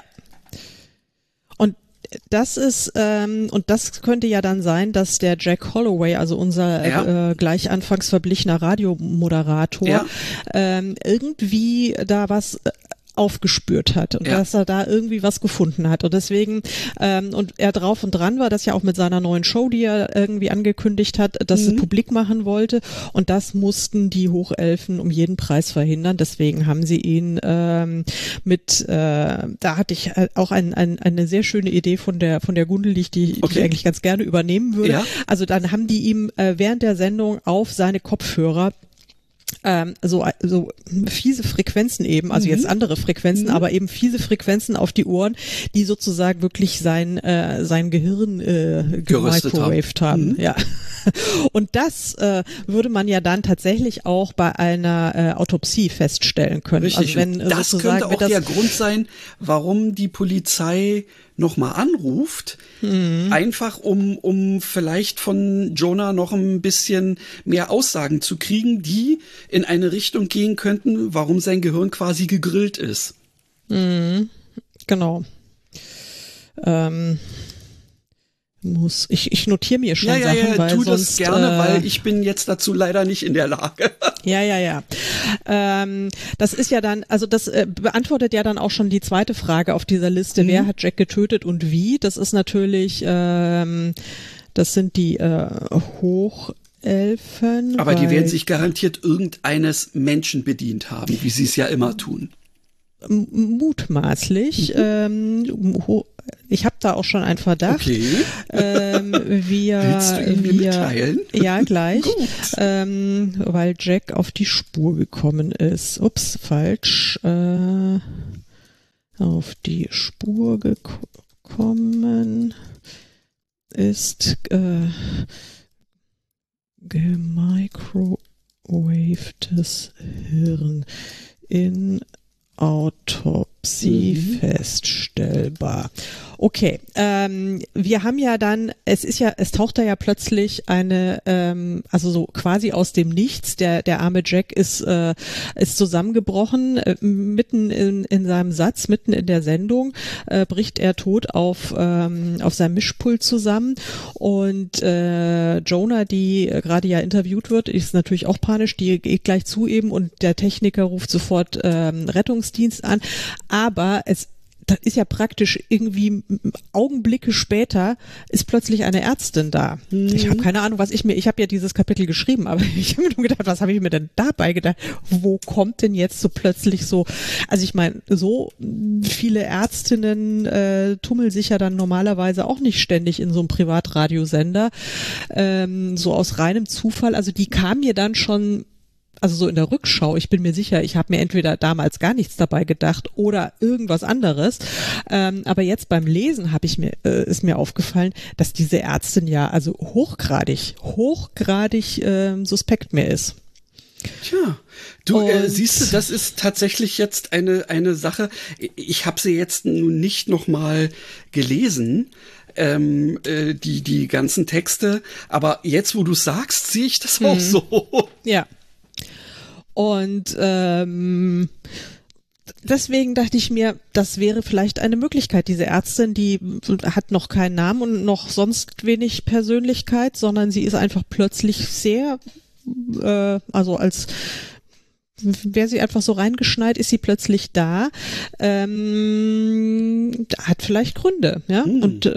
Und das ist, und das könnte ja dann sein, dass der Jack Holloway, also unser gleich anfangs verblichener Radiomoderator, irgendwie da was aufgespürt hat und dass er da irgendwie was gefunden hat. Und deswegen, und er drauf und dran war, das ja auch mit seiner neuen Show, die er irgendwie angekündigt hat, dass er publik machen wollte. Und das mussten die Hochelfen um jeden Preis verhindern. Deswegen haben sie ihn da hatte ich auch eine sehr schöne Idee von der Gundel, die ich eigentlich ganz gerne übernehmen würde. Ja. Also dann haben die ihm während der Sendung auf seine Kopfhörer so fiese Frequenzen eben, also jetzt andere Frequenzen, aber eben fiese Frequenzen auf die Ohren, die sozusagen wirklich sein Gehirn gemicrowaved haben. Ja. Und das würde man ja dann tatsächlich auch bei einer Autopsie feststellen können. Richtig. Also wenn, das könnte auch der Grund sein, warum die Polizei nochmal anruft, einfach um vielleicht von Jonah noch ein bisschen mehr Aussagen zu kriegen, die in eine Richtung gehen könnten, warum sein Gehirn quasi gegrillt ist. Genau. Ich notiere mir schon ja, Sachen, weil tu sonst, das gerne, weil ich bin jetzt dazu leider nicht in der Lage. Ja. Das ist ja dann, also das beantwortet ja dann auch schon die zweite Frage auf dieser Liste. Wer hat Jack getötet und wie? Das ist natürlich, das sind die Hochelfen. Aber die werden sich garantiert irgendeines Menschen bedient haben, wie sie es ja immer tun. Mutmaßlich. Ich habe da auch schon einen Verdacht. Okay. Willst du ihn mir mitteilen? Ja, gleich. Gut. Weil Jack auf die Spur gekommen ist. Ups, falsch. Auf die Spur gekommen ist gemicrowavtes Hirn in Autopsie feststellbar. Okay, wir haben ja dann, es taucht da ja plötzlich eine, also so quasi aus dem Nichts, der arme Jack ist zusammengebrochen, mitten in seinem Satz, mitten in der Sendung, bricht er tot auf seinem Mischpult zusammen und Jonah, die gerade ja interviewt wird, ist natürlich auch panisch, die geht gleich zu ihm und der Techniker ruft sofort Rettungsdienst an, aber das ist ja praktisch irgendwie Augenblicke später ist plötzlich eine Ärztin da. Ich habe keine Ahnung, ich habe ja dieses Kapitel geschrieben, aber ich habe mir nur gedacht, was habe ich mir denn dabei gedacht? Wo kommt denn jetzt so plötzlich so, also ich meine, so viele Ärztinnen tummeln sich ja dann normalerweise auch nicht ständig in so einem Privatradiosender, so aus reinem Zufall, also die kam mir dann schon, also so in der Rückschau, ich bin mir sicher, ich habe mir entweder damals gar nichts dabei gedacht oder irgendwas anderes, aber jetzt beim Lesen ist mir aufgefallen, dass diese Ärztin ja also hochgradig suspekt mir ist. Tja, du siehst du, das ist tatsächlich jetzt eine Sache, ich habe sie jetzt nun nicht nochmal gelesen, die ganzen Texte, aber jetzt, wo du sagst, sehe ich das auch so. Ja. Und deswegen dachte ich mir, das wäre vielleicht eine Möglichkeit. Diese Ärztin, die hat noch keinen Namen und noch sonst wenig Persönlichkeit, sondern sie ist einfach plötzlich sehr, also als wäre sie einfach so reingeschneit, ist sie plötzlich da. Hat vielleicht Gründe, ja.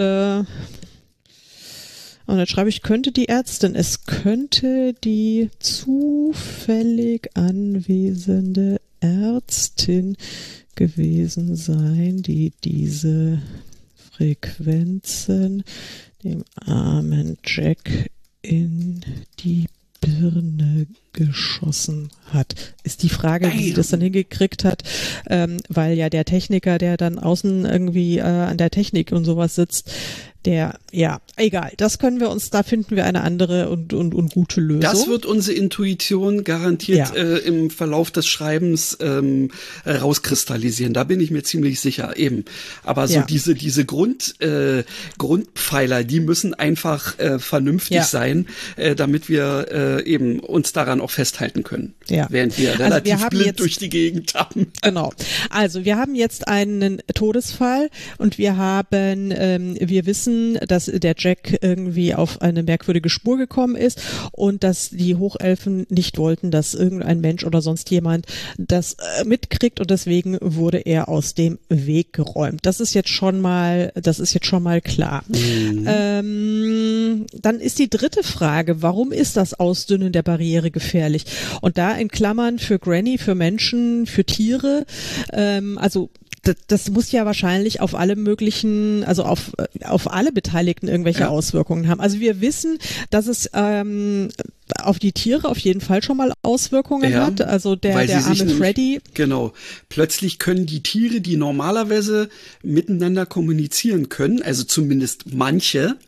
Und dann schreibe ich, könnte die Ärztin, es könnte die zufällig anwesende Ärztin gewesen sein, die diese Frequenzen dem armen Jack in die Birne geschossen hat. Ist die Frage, wie sie das dann hingekriegt hat, weil ja der Techniker, der dann außen irgendwie an der Technik und sowas sitzt, egal, da finden wir eine andere und gute Lösung. Das wird unsere Intuition garantiert im Verlauf des Schreibens rauskristallisieren, da bin ich mir ziemlich sicher, eben. Aber so diese Grundpfeiler, die müssen einfach vernünftig sein, damit wir eben uns daran auch festhalten können, während wir relativ blind durch die Gegend tappen. Genau, also wir haben jetzt einen Todesfall und wir wissen, dass der Jack irgendwie auf eine merkwürdige Spur gekommen ist und dass die Hochelfen nicht wollten, dass irgendein Mensch oder sonst jemand das mitkriegt und deswegen wurde er aus dem Weg geräumt. Das ist jetzt schon mal klar. Dann ist die dritte Frage, warum ist das Ausdünnen der Barriere gefährlich? Und da in Klammern für Granny, für Menschen, für Tiere, also das muss ja wahrscheinlich auf alle möglichen, also auf alle Beteiligten irgendwelche Auswirkungen haben. Also wir wissen, dass es auf die Tiere auf jeden Fall schon mal Auswirkungen hat. Also der arme Freddy. Genau. Plötzlich können die Tiere, die normalerweise miteinander kommunizieren können, also zumindest manche,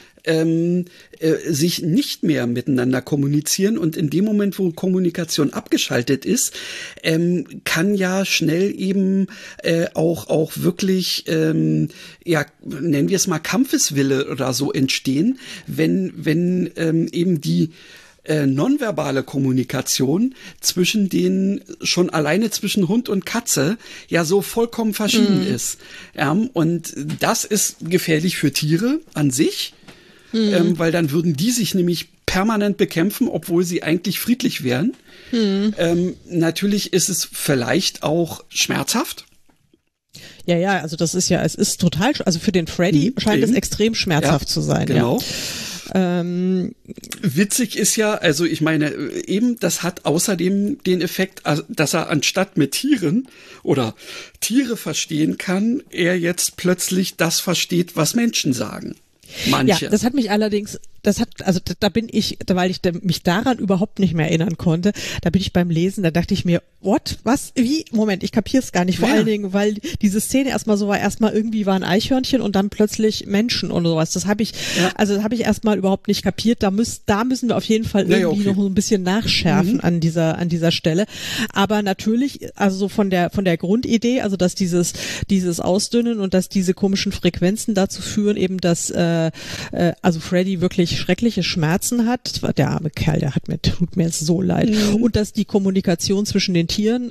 sich nicht mehr miteinander kommunizieren und in dem Moment, wo Kommunikation abgeschaltet ist, kann ja schnell eben auch wirklich, nennen wir es mal Kampfeswille oder so entstehen, wenn eben die nonverbale Kommunikation zwischen schon alleine zwischen Hund und Katze ja so vollkommen verschieden ist. Und das ist gefährlich für Tiere an sich. weil dann würden die sich nämlich permanent bekämpfen, obwohl sie eigentlich friedlich wären. Natürlich ist es vielleicht auch schmerzhaft. Ja, also das ist ja, es ist total, also für den Freddy scheint es extrem schmerzhaft zu sein. Genau. Ja. Witzig ist ja, also ich meine, eben, das hat außerdem den Effekt, dass er anstatt mit Tieren oder Tiere verstehen kann, er jetzt plötzlich das versteht, was Menschen sagen. Manche. Ja, das hat mich allerdings, da bin ich, weil ich mich daran überhaupt nicht mehr erinnern konnte, da bin ich beim Lesen, da dachte ich mir, what, was, wie, Moment, ich kapier's gar nicht, vor allen Dingen, weil diese Szene erstmal so war, erstmal irgendwie waren Eichhörnchen und dann plötzlich Menschen und sowas, das habe ich erstmal überhaupt nicht kapiert, da müssen wir auf jeden Fall irgendwie noch ein bisschen nachschärfen an dieser Stelle, aber natürlich, also so von der Grundidee, also dass dieses Ausdünnen und dass diese komischen Frequenzen dazu führen, eben, dass also Freddy wirklich schreckliche Schmerzen hat. Der arme Kerl, tut mir so leid. Und dass die Kommunikation zwischen den Tieren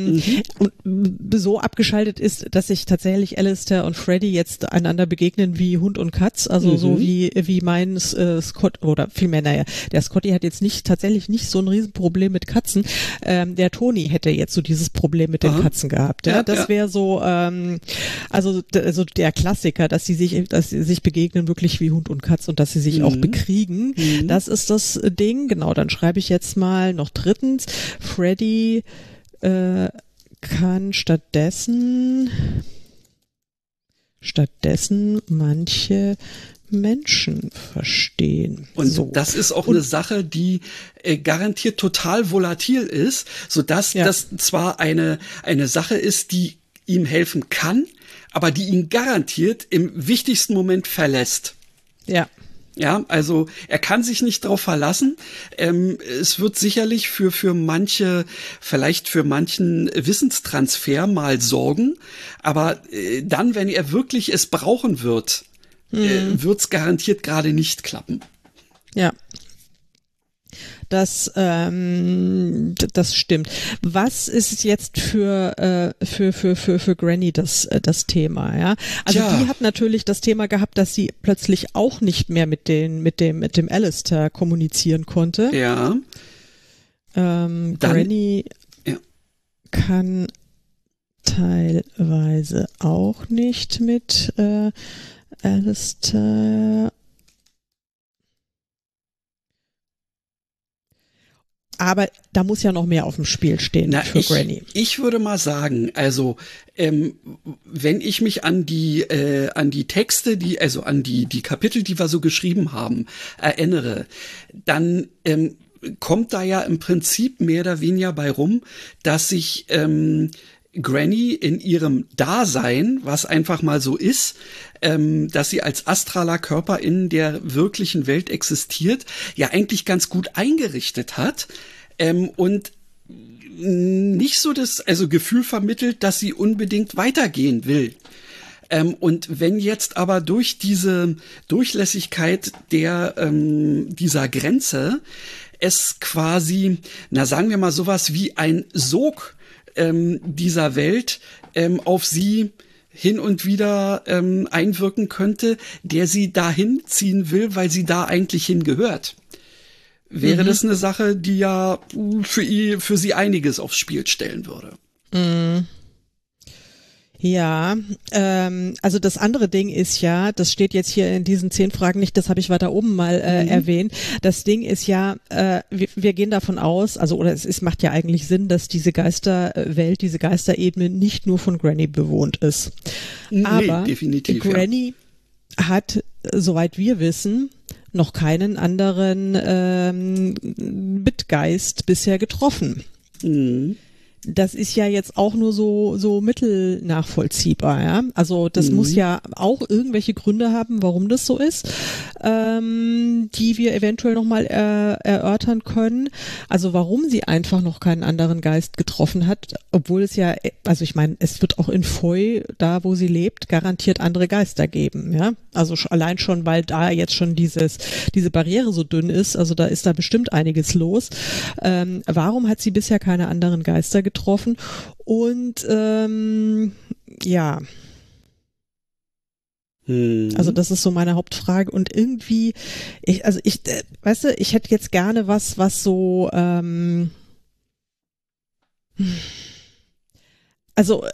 so abgeschaltet ist, dass sich tatsächlich Alistair und Freddy jetzt einander begegnen wie Hund und Katz. Also so wie mein Scott, oder vielmehr, der Scotty hat jetzt tatsächlich nicht so ein Riesenproblem mit Katzen. Der Tony hätte jetzt so dieses Problem mit den Katzen gehabt. Ja? Das wäre so, also der Klassiker, dass sie sich begegnen wirklich wie Hund und Katz und dass sie sich auch bekriegen. Das ist das Ding. Genau, dann schreibe ich jetzt mal noch drittens. Freddy kann stattdessen manche Menschen verstehen. Und so. Das ist auch eine Sache, die garantiert total volatil ist, sodass das zwar eine Sache ist, die ihm helfen kann, aber die ihn garantiert im wichtigsten Moment verlässt. Ja. Ja, also er kann sich nicht darauf verlassen. Es wird sicherlich für manchen Wissenstransfer mal sorgen, aber dann, wenn er wirklich es brauchen wird, wird's garantiert gerade nicht klappen. Ja. Das stimmt. Was ist jetzt für Granny das Thema, ja? Also die hat natürlich das Thema gehabt, dass sie plötzlich auch nicht mehr mit dem Alistair kommunizieren konnte. Ja. Granny kann teilweise auch nicht mit Alistair. Aber da muss ja noch mehr auf dem Spiel stehen für Granny. Ich würde mal sagen, also wenn ich mich an die Texte, an die Kapitel, die wir so geschrieben haben, erinnere, dann kommt da ja im Prinzip mehr oder weniger bei rum, dass sich Granny in ihrem Dasein, was einfach mal so ist, dass sie als astraler Körper in der wirklichen Welt existiert, ja eigentlich ganz gut eingerichtet hat und nicht so das Gefühl vermittelt, dass sie unbedingt weitergehen will. Und wenn jetzt aber durch diese Durchlässigkeit dieser Grenze es quasi, sagen wir mal sowas wie ein Sog dieser Welt auf sie hin und wieder einwirken könnte, der sie dahin ziehen will, weil sie da eigentlich hingehört. Wäre das eine Sache, die ja für sie einiges aufs Spiel stellen würde. Ja, also das andere Ding ist ja, das steht jetzt hier in diesen 10 Fragen nicht, das habe ich weiter oben mal erwähnt. Das Ding ist ja, wir gehen davon aus, es macht ja eigentlich Sinn, dass diese Geisterwelt, diese Geisterebene nicht nur von Granny bewohnt ist. Aber definitiv, Granny hat, soweit wir wissen, noch keinen anderen Mitgeist bisher getroffen. Das ist ja jetzt auch nur so mittelnachvollziehbar, ja. Also das muss ja auch irgendwelche Gründe haben, warum das so ist, die wir eventuell nochmal erörtern können. Also warum sie einfach noch keinen anderen Geist getroffen hat, obwohl es ja, also ich meine, es wird auch in Foy, da wo sie lebt, garantiert andere Geister geben, ja. Also allein schon, weil da jetzt schon diese Barriere so dünn ist, also da ist da bestimmt einiges los. Warum hat sie bisher keine anderen Geister getroffen? Und Also das ist so meine Hauptfrage und irgendwie, weißt du, ich hätte jetzt gerne was so, also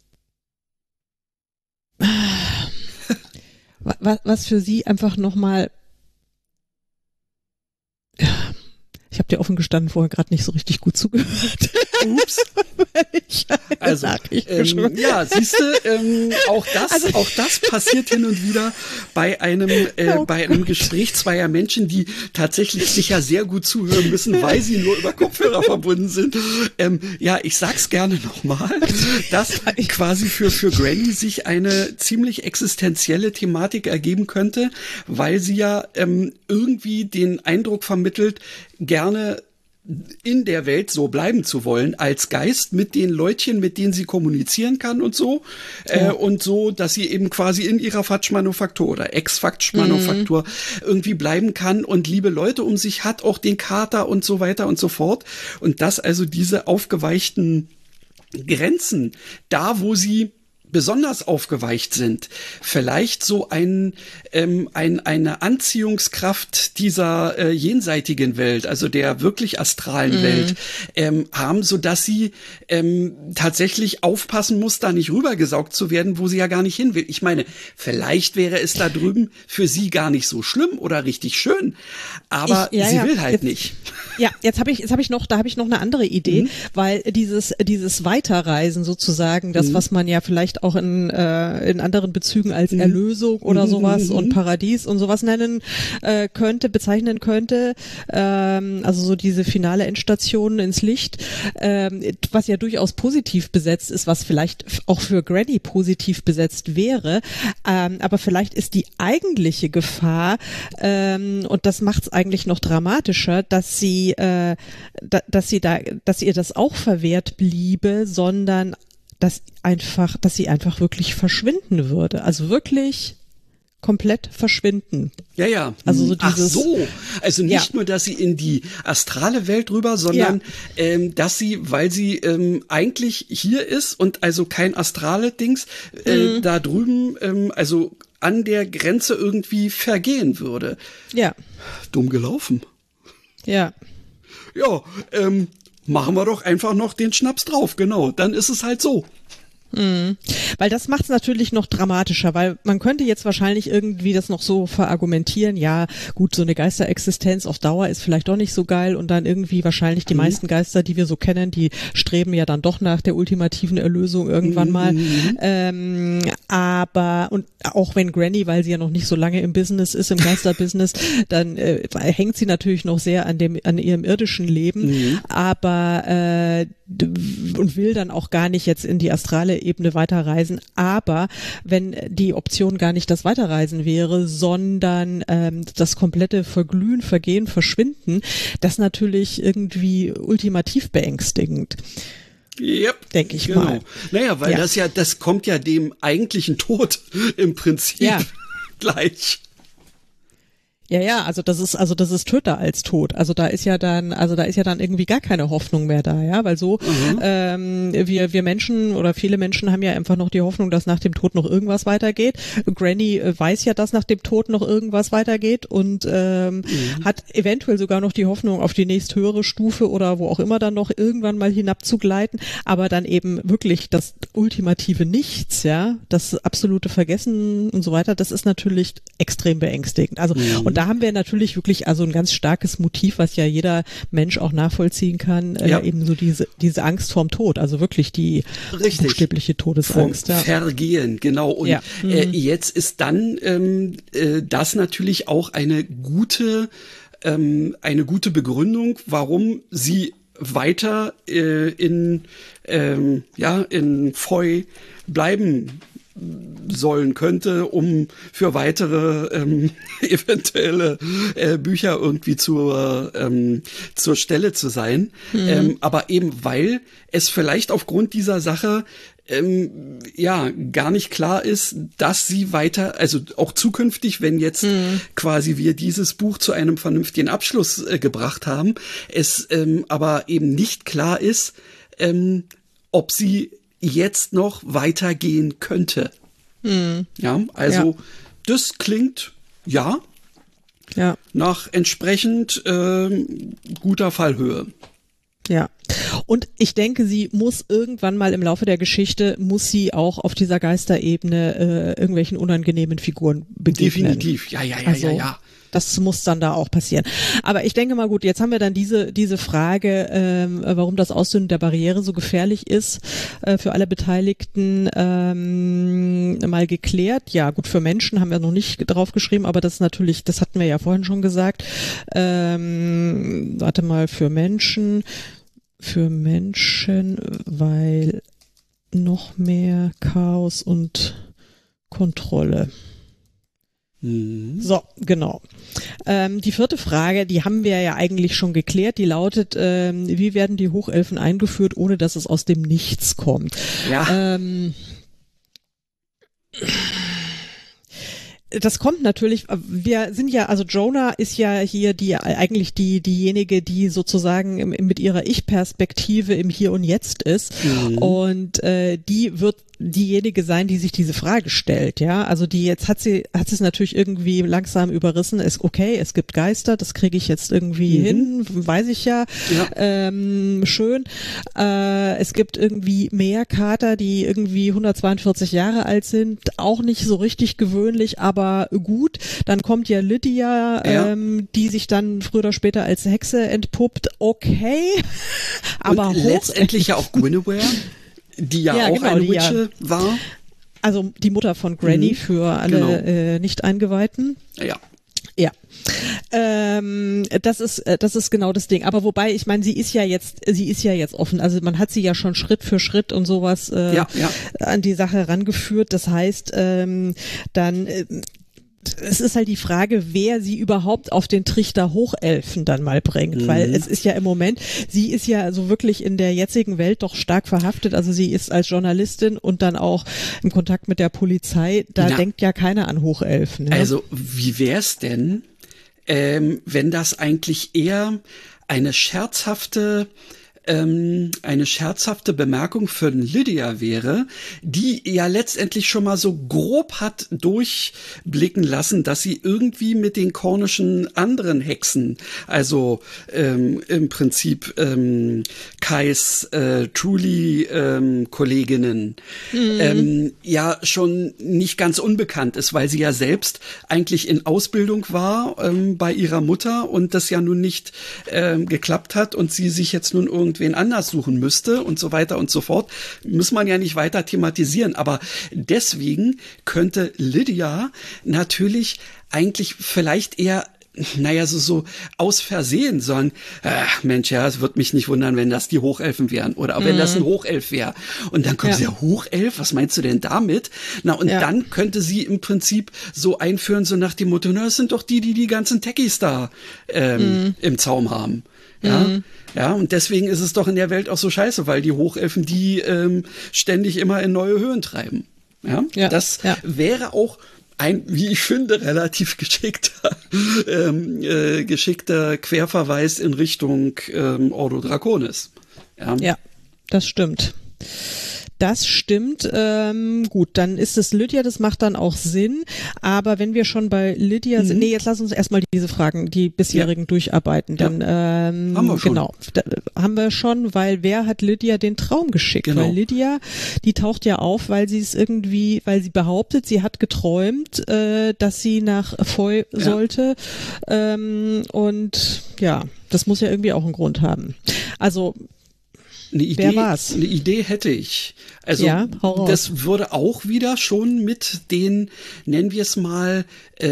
was für sie einfach nochmal, ich habe dir offen gestanden vorher gerade nicht so richtig gut zugehört. Ups. Also, ja, siehst du, auch das passiert hin und wieder bei einem Gespräch zweier Menschen, die tatsächlich sicher sehr gut zuhören müssen, weil sie nur über Kopfhörer verbunden sind. Ja, ich sag's gerne nochmal, dass quasi für Granny sich eine ziemlich existenzielle Thematik ergeben könnte, weil sie ja irgendwie den Eindruck vermittelt, gerne in der Welt so bleiben zu wollen, als Geist mit den Leutchen, mit denen sie kommunizieren kann und so. Und so, dass sie eben quasi in ihrer Fatschmanufaktur oder Ex-Fatschmanufaktur irgendwie bleiben kann und liebe Leute um sich hat, auch den Kater und so weiter und so fort. Und dass also diese aufgeweichten Grenzen, da wo sie besonders aufgeweicht sind, vielleicht so eine Anziehungskraft dieser jenseitigen Welt, also der wirklich astralen Welt, haben, so dass sie tatsächlich aufpassen muss, da nicht rübergesaugt zu werden, wo sie ja gar nicht hin will. Ich meine, vielleicht wäre es da drüben für sie gar nicht so schlimm oder richtig schön, aber sie will halt jetzt nicht. Ja, da habe ich noch eine andere Idee, weil dieses Weiterreisen sozusagen, das was man ja vielleicht auch in anderen Bezügen als Erlösung oder sowas und Paradies und sowas bezeichnen könnte, also so diese finale Endstation ins Licht, was ja durchaus positiv besetzt ist, was vielleicht auch für Granny positiv besetzt wäre, aber vielleicht ist die eigentliche Gefahr, und das macht es eigentlich noch dramatischer, dass ihr das auch verwehrt bliebe, sondern dass sie einfach wirklich verschwinden würde. Also wirklich komplett verschwinden. Ja. Also so dieses, also nicht nur, dass sie in die astrale Welt rüber, sondern dass sie, weil sie eigentlich hier ist und also kein astrale Dings, da drüben, also an der Grenze irgendwie vergehen würde. Ja. Dumm gelaufen. Ja. Ja, machen wir doch einfach noch den Schnaps drauf, genau, dann ist es halt so. Weil das macht es natürlich noch dramatischer, weil man könnte jetzt wahrscheinlich irgendwie das noch so verargumentieren, ja gut, so eine Geisterexistenz auf Dauer ist vielleicht doch nicht so geil und dann irgendwie wahrscheinlich die meisten Geister, die wir so kennen, die streben ja dann doch nach der ultimativen Erlösung irgendwann mal. Aber, und auch wenn Granny, weil sie ja noch nicht so lange im Business ist, im Geisterbusiness, dann hängt sie natürlich noch sehr an ihrem irdischen Leben, aber und will dann auch gar nicht jetzt in die astrale Ebene weiterreisen, aber wenn die Option gar nicht das Weiterreisen wäre, sondern das komplette Verglühen, Vergehen, Verschwinden, das natürlich irgendwie ultimativ beängstigend. Yep, denke ich mal. Naja, weil das kommt ja dem eigentlichen Tod im Prinzip gleich. Ja, also das ist töter als tot. Also da ist ja dann irgendwie gar keine Hoffnung mehr da, ja, weil so wir Menschen oder viele Menschen haben ja einfach noch die Hoffnung, dass nach dem Tod noch irgendwas weitergeht. Granny weiß ja, dass nach dem Tod noch irgendwas weitergeht und hat eventuell sogar noch die Hoffnung, auf die nächsthöhere Stufe oder wo auch immer dann noch irgendwann mal hinabzugleiten, aber dann eben wirklich das ultimative Nichts, ja, das absolute Vergessen und so weiter, das ist natürlich extrem beängstigend. Also und da haben wir natürlich wirklich also ein ganz starkes Motiv, was ja jeder Mensch auch nachvollziehen kann, eben so diese Angst vorm Tod, also wirklich die buchstäbliche Todesangst. Vom Vergehen, genau. Und jetzt ist dann das natürlich auch eine gute Begründung, warum sie weiter in Foy bleiben sollen könnte, um für weitere eventuelle Bücher irgendwie zur Stelle zu sein. Aber eben weil es vielleicht aufgrund dieser Sache gar nicht klar ist, dass sie weiter, also auch zukünftig, wenn jetzt quasi wir dieses Buch zu einem vernünftigen Abschluss gebracht haben, es aber eben nicht klar ist, ob sie jetzt noch weitergehen könnte. Ja, also das klingt, nach entsprechend guter Fallhöhe. Ja. Und ich denke, sie muss irgendwann mal im Laufe der Geschichte, muss sie auch auf dieser Geisterebene irgendwelchen unangenehmen Figuren begegnen. Definitiv, ja. Das muss dann da auch passieren. Aber ich denke mal, gut, jetzt haben wir dann diese Frage, warum das Ausdünnen der Barriere so gefährlich ist, für alle Beteiligten mal geklärt. Ja, gut, für Menschen haben wir noch nicht drauf geschrieben, aber das natürlich, das hatten wir ja vorhin schon gesagt. Warte mal, für Menschen, weil noch mehr Chaos und Kontrolle. So, genau. Die vierte Frage, die haben wir ja eigentlich schon geklärt, die lautet, wie werden die Hochelfen eingeführt, ohne dass es aus dem Nichts kommt? Ja. Das kommt natürlich, wir sind ja, also Jonah ist ja hier eigentlich diejenige, die sozusagen mit ihrer Ich-Perspektive im Hier und Jetzt ist. Und die wird diejenige sein, die sich diese Frage stellt, ja. Also die jetzt hat sie es natürlich irgendwie langsam überrissen, ist okay, es gibt Geister, das kriege ich jetzt irgendwie hin, weiß ich ja. Schön. Es gibt irgendwie mehr Kater, die irgendwie 142 Jahre alt sind, auch nicht so richtig gewöhnlich, aber gut. Dann kommt ja Lydia, die sich dann früher oder später als Hexe entpuppt, okay. Aber und letztendlich ja auch Guinevere, die ja auch eine Witche war. Also die Mutter von Granny für alle Nicht-Eingeweihten. Ja. Ja. Das ist genau das Ding. Aber wobei, ich meine, sie ist ja jetzt offen. Also man hat sie ja schon Schritt für Schritt und sowas an die Sache rangeführt. Das heißt, es ist halt die Frage, wer sie überhaupt auf den Trichter Hochelfen dann mal bringt, weil es ist ja im Moment, sie ist ja so wirklich in der jetzigen Welt doch stark verhaftet, also sie ist als Journalistin und dann auch im Kontakt mit der Polizei, da denkt ja keiner an Hochelfen. Ja? Also wie wär's denn, wenn das eigentlich eher eine scherzhafte Bemerkung für Lydia wäre, die ja letztendlich schon mal so grob hat durchblicken lassen, dass sie irgendwie mit den cornischen anderen Hexen, also im Prinzip Kais Truly Kolleginnen, ja schon nicht ganz unbekannt ist, weil sie ja selbst eigentlich in Ausbildung war bei ihrer Mutter und das ja nun nicht geklappt hat und sie sich jetzt nun irgendwen anders suchen müsste und so weiter und so fort, muss man ja nicht weiter thematisieren. Aber deswegen könnte Lydia natürlich eigentlich vielleicht eher so aus Versehen sagen, Mensch, ja, es wird mich nicht wundern, wenn das die Hochelfen wären oder wenn das ein Hochelf wäre. Und dann kommt der Hochelf, was meinst du denn damit? Na, und dann könnte sie im Prinzip so einführen, so nach dem Motto, na, das sind doch die ganzen Techies da im Zaum haben. Ja, und deswegen ist es doch in der Welt auch so scheiße, weil die Hochelfen die ständig immer in neue Höhen treiben. Ja, das wäre auch ein, wie ich finde, relativ geschickter Querverweis in Richtung Ordo Draconis. Ja, das stimmt. Das stimmt. Gut, dann ist es Lydia, das macht dann auch Sinn. Aber wenn wir schon bei Lydia sind, jetzt lass uns erstmal diese Fragen, die bisherigen durcharbeiten. Dann haben wir schon. Genau, haben wir schon, weil wer hat Lydia den Traum geschickt? Genau. Weil Lydia, die taucht ja auf, weil sie behauptet, sie hat geträumt, dass sie nach Foy sollte. Und ja, das muss ja irgendwie auch einen Grund haben. Also wer war's? Eine Idee hätte ich. Also das würde auch wieder schon mit den, nennen wir es mal,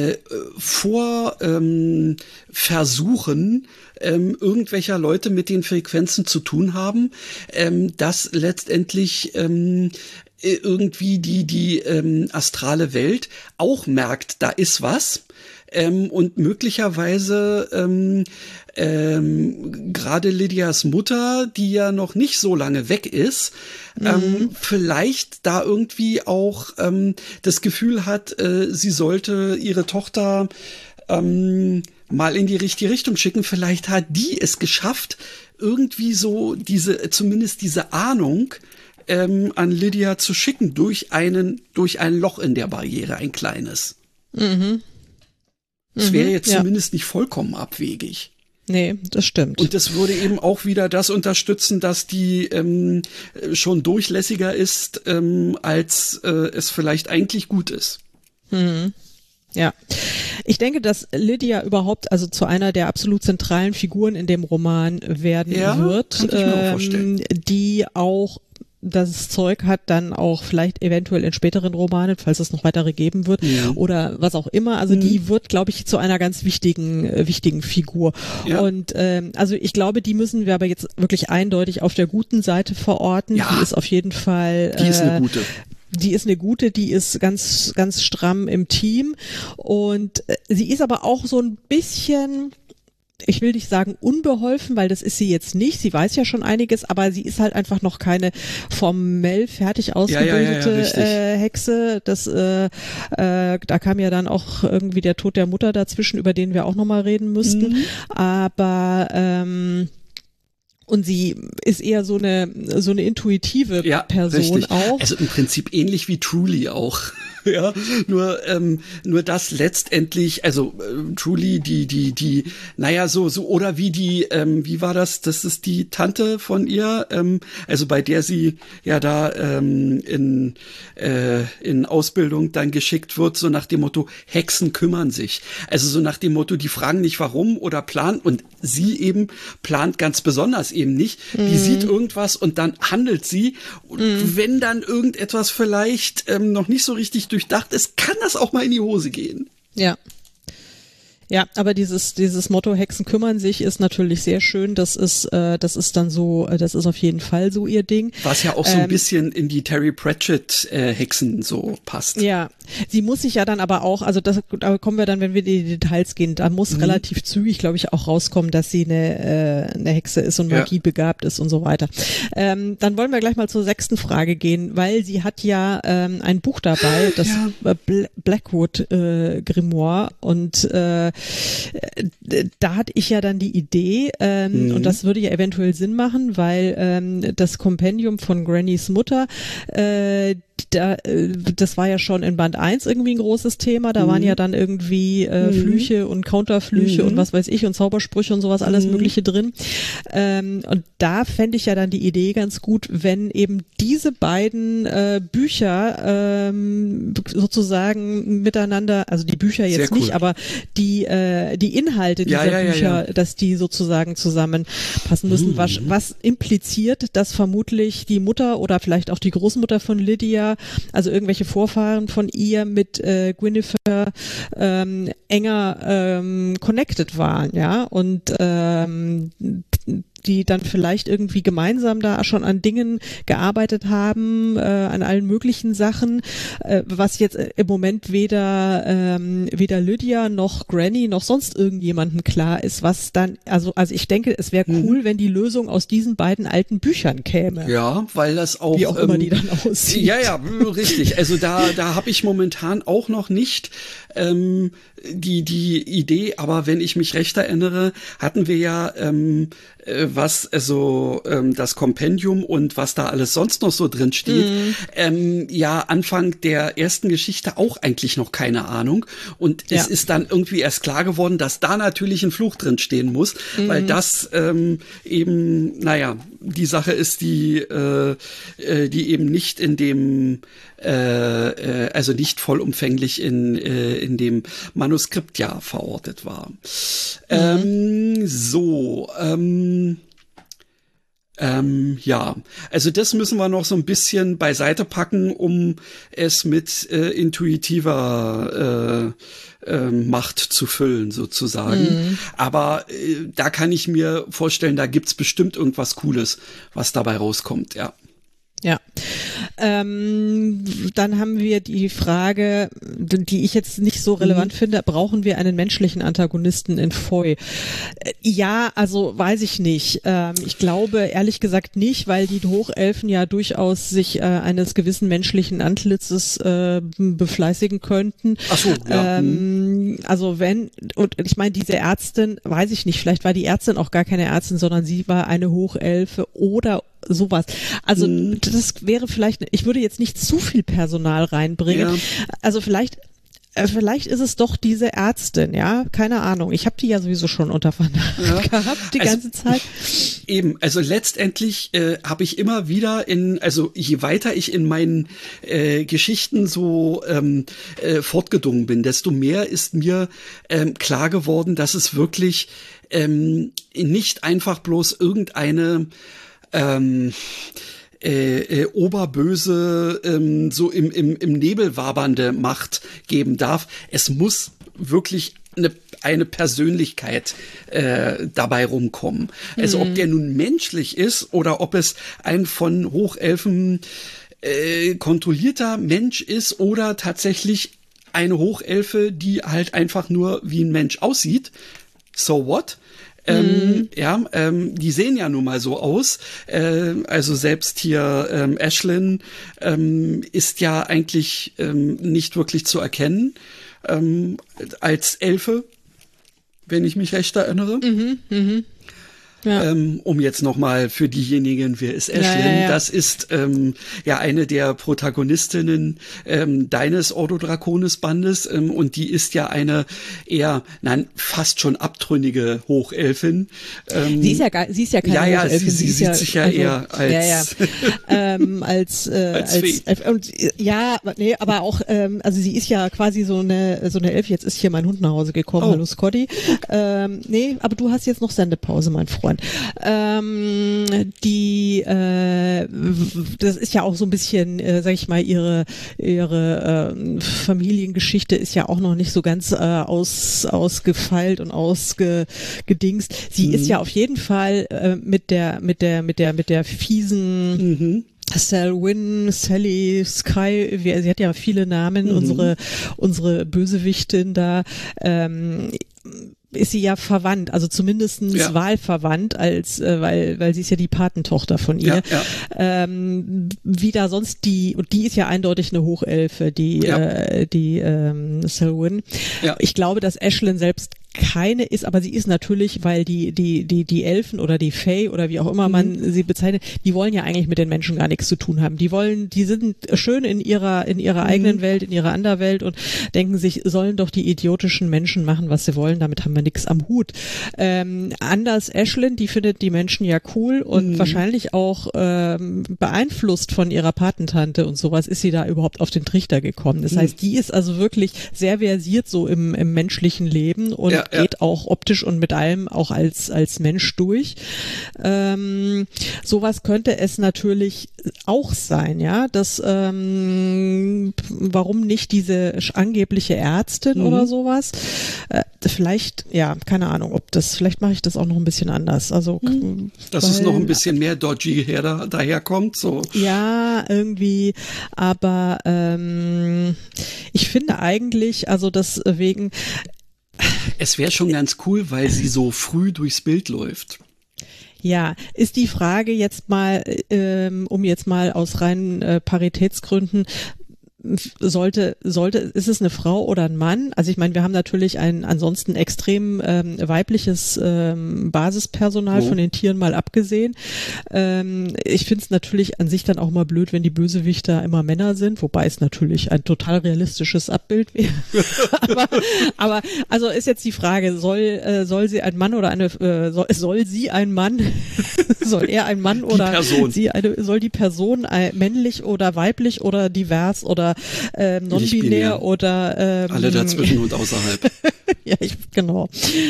Versuchen irgendwelcher Leute mit den Frequenzen zu tun haben, dass letztendlich irgendwie die astrale Welt auch merkt, da ist was. Und möglicherweise gerade Lydias Mutter, die ja noch nicht so lange weg ist, vielleicht da irgendwie auch das Gefühl hat, sie sollte ihre Tochter mal in die richtige Richtung schicken. Vielleicht hat die es geschafft, irgendwie so zumindest diese Ahnung an Lydia zu schicken durch ein Loch in der Barriere, ein kleines. Das wäre jetzt zumindest nicht vollkommen abwegig. Nee, das stimmt. Und das würde eben auch wieder das unterstützen, dass die schon durchlässiger ist, als es vielleicht eigentlich gut ist. Ja, ich denke, dass Lydia überhaupt also zu einer der absolut zentralen Figuren in dem Roman werden wird, kann ich mir auch vorstellen. Die auch das Zeug hat, dann auch vielleicht eventuell in späteren Romanen, falls es noch weitere geben wird, oder was auch immer. Also die wird, glaube ich, zu einer ganz wichtigen Figur. Ja. Und also ich glaube, die müssen wir aber jetzt wirklich eindeutig auf der guten Seite verorten. Ja. Die ist auf jeden Fall. Die ist eine gute. Die ist eine gute, die ist ganz, ganz stramm im Team. Und sie ist aber auch so ein bisschen, ich will nicht sagen unbeholfen, weil das ist sie jetzt nicht. Sie weiß ja schon einiges, aber sie ist halt einfach noch keine formell fertig ausgebildete Hexe. Das, da kam ja dann auch irgendwie der Tod der Mutter dazwischen, über den wir auch nochmal reden müssten. Aber und sie ist eher so eine intuitive Person richtig. auch. Also im Prinzip ähnlich wie Truly auch. Ja, nur das letztendlich, also Truly, die, naja, so, oder wie die, wie war das? Das ist die Tante von ihr, also bei der sie ja da in Ausbildung dann geschickt wird, so nach dem Motto, Hexen kümmern sich. Also so nach dem Motto, die fragen nicht warum oder planen, und sie eben plant ganz besonders eben nicht. Die sieht irgendwas und dann handelt sie. Und wenn dann irgendetwas vielleicht noch nicht so richtig durchdacht ist, kann das auch mal in die Hose gehen. Ja. Ja, aber dieses Motto Hexen kümmern sich ist natürlich sehr schön. Das ist dann so, das ist auf jeden Fall so ihr Ding. Was ja auch so ein bisschen in die Terry Pratchett Hexen so passt. Ja, sie muss sich ja dann aber auch, also da kommen wir dann, wenn wir in die Details gehen, da muss relativ zügig, glaube ich, auch rauskommen, dass sie eine Hexe ist und Magie begabt ist und so weiter. Dann wollen wir gleich mal zur 6. Frage gehen, weil sie hat ja ein Buch dabei, das Blackwood Grimoire, und da hatte ich ja dann die Idee, und das würde ja eventuell Sinn machen, weil das Kompendium von Grannys Mutter, das war ja schon in Band 1 irgendwie ein großes Thema, da waren ja dann irgendwie Flüche und Counterflüche und was weiß ich und Zaubersprüche und sowas alles Mögliche drin, und da fände ich ja dann die Idee ganz gut, wenn eben diese beiden Bücher sozusagen miteinander, also die Bücher jetzt nicht, aber die Inhalte dieser Bücher, dass die sozusagen zusammenpassen müssen, was impliziert, dass vermutlich die Mutter oder vielleicht auch die Großmutter von Lydia, also irgendwelche Vorfahren von ihr mit Guinevere enger connected waren, ja, und die dann vielleicht irgendwie gemeinsam da schon an Dingen gearbeitet haben, an allen möglichen Sachen, was jetzt im Moment weder Lydia noch Granny noch sonst irgendjemandem klar ist, was dann, also ich denke, es wäre cool, wenn die Lösung aus diesen beiden alten Büchern käme. Ja, weil das auch, wie auch immer die dann aussieht. Ja, richtig. Also da habe ich momentan auch noch nicht die Idee, aber wenn ich mich recht erinnere, hatten wir ja das Kompendium und was da alles sonst noch so drin steht, Anfang der ersten Geschichte auch eigentlich noch keine Ahnung, und es ist dann irgendwie erst klar geworden, dass da natürlich ein Fluch drin stehen muss, weil das eben, naja, die Sache ist, die eben nicht in dem also nicht vollumfänglich in dem Manuskript verortet war. Also das müssen wir noch so ein bisschen beiseite packen, um es mit intuitiver Macht zu füllen, sozusagen. Aber da kann ich mir vorstellen, da gibt's bestimmt irgendwas Cooles, was dabei rauskommt, ja. Ja, dann haben wir die Frage, die ich jetzt nicht so relevant finde, brauchen wir einen menschlichen Antagonisten in Foy? Ja, also weiß ich nicht. Ich glaube ehrlich gesagt nicht, weil die Hochelfen ja durchaus sich eines gewissen menschlichen Antlitzes befleißigen könnten. Ach so, ja. Also und ich meine, diese Ärztin, weiß ich nicht, vielleicht war die Ärztin auch gar keine Ärztin, sondern sie war eine Hochelfe oder sowas. Also das wäre vielleicht, ich würde jetzt nicht zu viel Personal reinbringen. Ja. Also vielleicht ist es doch diese Ärztin, ja, keine Ahnung. Ich habe die ja sowieso schon unter Verdacht gehabt, die ganze Zeit. Eben, also letztendlich habe ich immer wieder also je weiter ich in meinen Geschichten so fortgedrungen bin, desto mehr ist mir klar geworden, dass es wirklich nicht einfach bloß irgendeine oberböse, so im Nebel wabernde Macht geben darf. Es muss wirklich eine Persönlichkeit dabei rumkommen. Also ob der nun menschlich ist oder ob es ein von Hochelfen kontrollierter Mensch ist oder tatsächlich eine Hochelfe, die halt einfach nur wie ein Mensch aussieht. So what? Die sehen ja nun mal so aus. Also selbst hier Ashlyn ist ja eigentlich nicht wirklich zu erkennen als Elfe, wenn ich mich recht erinnere. Ja. Um jetzt nochmal für diejenigen, wer ist Ashlyn? Ja. Das ist eine der Protagonistinnen deines Ordo Draconis Bandes und die ist ja eine eher, fast schon abtrünnige Hochelfin. Sie ist ja keine Hochelfin. Sie sieht sich ja eher als als aber auch also sie ist ja quasi so eine Elfe. Jetzt ist hier mein Hund nach Hause gekommen. Hallo Scotty. Aber du hast jetzt noch Sendepause, mein Freund. Das ist ja auch so ein bisschen, sag ich mal, ihre Familiengeschichte ist ja auch noch nicht so ganz ausgefeilt und ausgedingst. Sie ist ja auf jeden Fall mit der fiesen Selwyn, Sally, Sky, sie hat ja viele Namen, unsere Bösewichtin da, ist sie ja verwandt, also zumindestens wahlverwandt, weil sie ist ja die Patentochter von ihr. Wie da sonst die ist ja eindeutig eine Hochelfe, die Selwyn. Ja. Ich glaube, dass Ashlyn selbst keine ist, aber sie ist natürlich, weil die Elfen oder die Fae oder wie auch immer man sie bezeichnet, die wollen ja eigentlich mit den Menschen gar nichts zu tun haben. Die sind schön in ihrer eigenen Welt, in ihrer Anderwelt und denken sich, sollen doch die idiotischen Menschen machen, was sie wollen, damit haben wir nichts am Hut. Anders Ashlyn, die findet die Menschen ja cool und wahrscheinlich auch beeinflusst von ihrer Patentante und sowas ist sie da überhaupt auf den Trichter gekommen. Das heißt, die ist also wirklich sehr versiert so im menschlichen Leben und geht auch optisch und mit allem auch als Mensch durch. Sowas könnte es natürlich auch sein, ja, dass warum nicht diese angebliche Ärztin oder sowas? Vielleicht, keine Ahnung, vielleicht mache ich das auch noch ein bisschen anders. Also dass es noch ein bisschen mehr dodgy daherkommt, so. Ja, irgendwie, aber ich finde eigentlich, also deswegen es wäre schon ganz cool, weil sie so früh durchs Bild läuft. Ja, ist die Frage jetzt mal, um jetzt mal aus reinen Paritätsgründen, ist es eine Frau oder ein Mann? Also ich meine, wir haben natürlich ein ansonsten extrem weibliches Basispersonal von den Tieren mal abgesehen. Ich finde es natürlich an sich dann auch mal blöd, wenn die Bösewichter immer Männer sind, wobei es natürlich ein total realistisches Abbild wäre. aber also ist jetzt die Frage, soll sie ein Mann oder soll sie ein Mann, soll er ein Mann oder soll die Person männlich oder weiblich oder divers oder non-binär oder alle dazwischen und außerhalb. Ja, genau.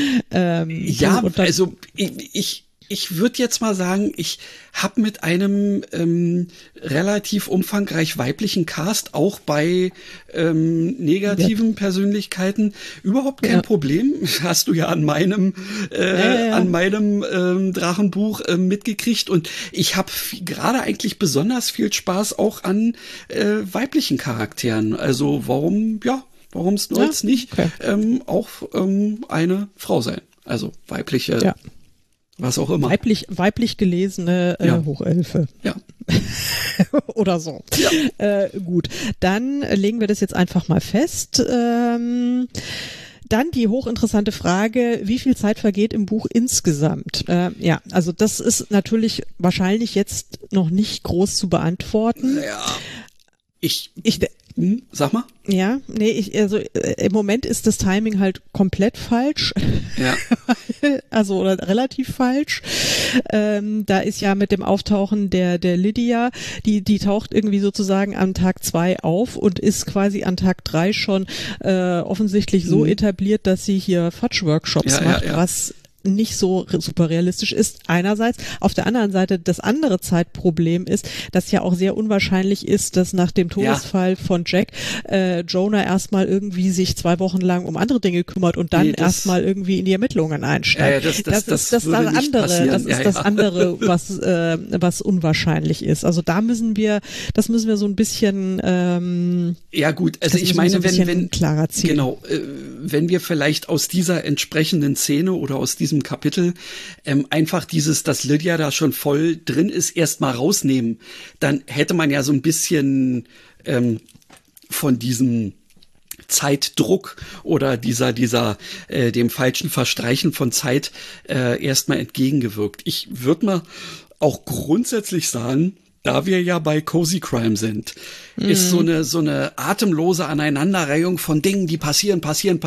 Also ich würde jetzt mal sagen, ich habe mit einem relativ umfangreich weiblichen Cast auch bei negativen Persönlichkeiten überhaupt kein Problem. Hast du ja an meinem Drachenbuch mitgekriegt und ich habe gerade eigentlich besonders viel Spaß auch an weiblichen Charakteren. Also warum soll es nicht auch eine Frau sein? Also weibliche was auch immer. Weiblich gelesene Hochelfe. Ja. Oder so. Ja. Gut, dann legen wir das jetzt einfach mal fest. Dann die hochinteressante Frage, wie viel Zeit vergeht im Buch insgesamt? Ja, also das ist natürlich wahrscheinlich jetzt noch nicht groß zu beantworten. Ja, sag mal. Ja, nee, also im Moment ist das Timing halt komplett falsch. Ja. Also oder relativ falsch. Da ist ja mit dem Auftauchen der Lydia, die taucht irgendwie sozusagen an Tag 2 auf und ist quasi an Tag 3 schon offensichtlich so etabliert, dass sie hier Fudge-Workshops macht, was nicht so super realistisch ist einerseits. Auf der anderen Seite das andere Zeitproblem ist, dass ja auch sehr unwahrscheinlich ist, dass nach dem Todesfall von Jack Jonah erstmal irgendwie sich 2 Wochen lang um andere Dinge kümmert und dann erstmal irgendwie in die Ermittlungen einsteigt. Das ist das andere. Das ist das andere, was unwahrscheinlich ist. Also das müssen wir so ein bisschen ja gut, also ich meine, wenn klarer ziehen. Genau, wenn wir vielleicht aus dieser entsprechenden Szene oder aus diesem Kapitel einfach dass Lydia da schon voll drin ist, erstmal rausnehmen, dann hätte man ja so ein bisschen von diesem Zeitdruck oder dem falschen Verstreichen von Zeit erstmal entgegengewirkt. Ich würde mal auch grundsätzlich sagen, da wir ja bei Cozy Crime sind, ist so eine atemlose Aneinanderreihung von Dingen, die passieren,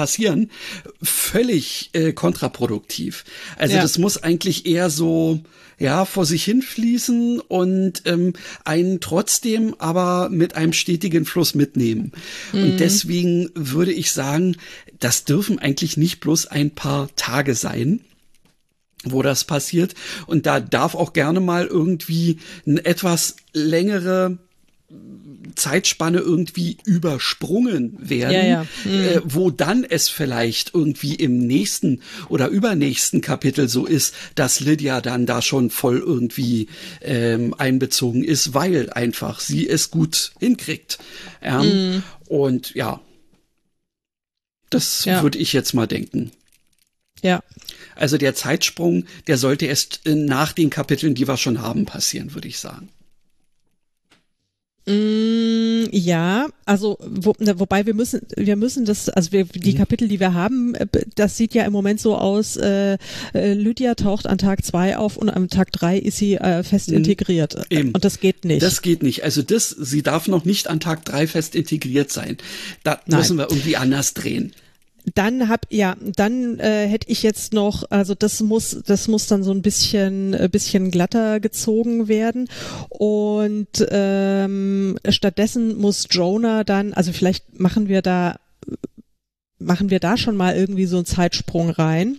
völlig kontraproduktiv. Also das muss eigentlich eher so vor sich hin fließen und einen trotzdem aber mit einem stetigen Fluss mitnehmen. Und deswegen würde ich sagen, das dürfen eigentlich nicht bloß ein paar Tage sein, wo das passiert. Und da darf auch gerne mal irgendwie eine etwas längere Zeitspanne irgendwie übersprungen werden, wo dann es vielleicht irgendwie im nächsten oder übernächsten Kapitel so ist, dass Lydia dann da schon voll irgendwie einbezogen ist, weil einfach sie es gut hinkriegt. Und das würde ich jetzt mal denken. Ja. Also der Zeitsprung, der sollte erst nach den Kapiteln, die wir schon haben, passieren, würde ich sagen. Ja, also wobei wir müssen das, also die Kapitel, die wir haben, das sieht ja im Moment so aus, Lydia taucht an Tag 2 auf und am Tag 3 ist sie fest integriert. Eben. Und das geht nicht. Das geht nicht. Also sie darf noch nicht an Tag 3 fest integriert sein. Da müssen wir irgendwie anders drehen. Dann hätte ich jetzt noch, also das muss dann so ein bisschen glatter gezogen werden und stattdessen muss Jonah dann, also vielleicht machen wir da schon mal irgendwie so einen Zeitsprung rein.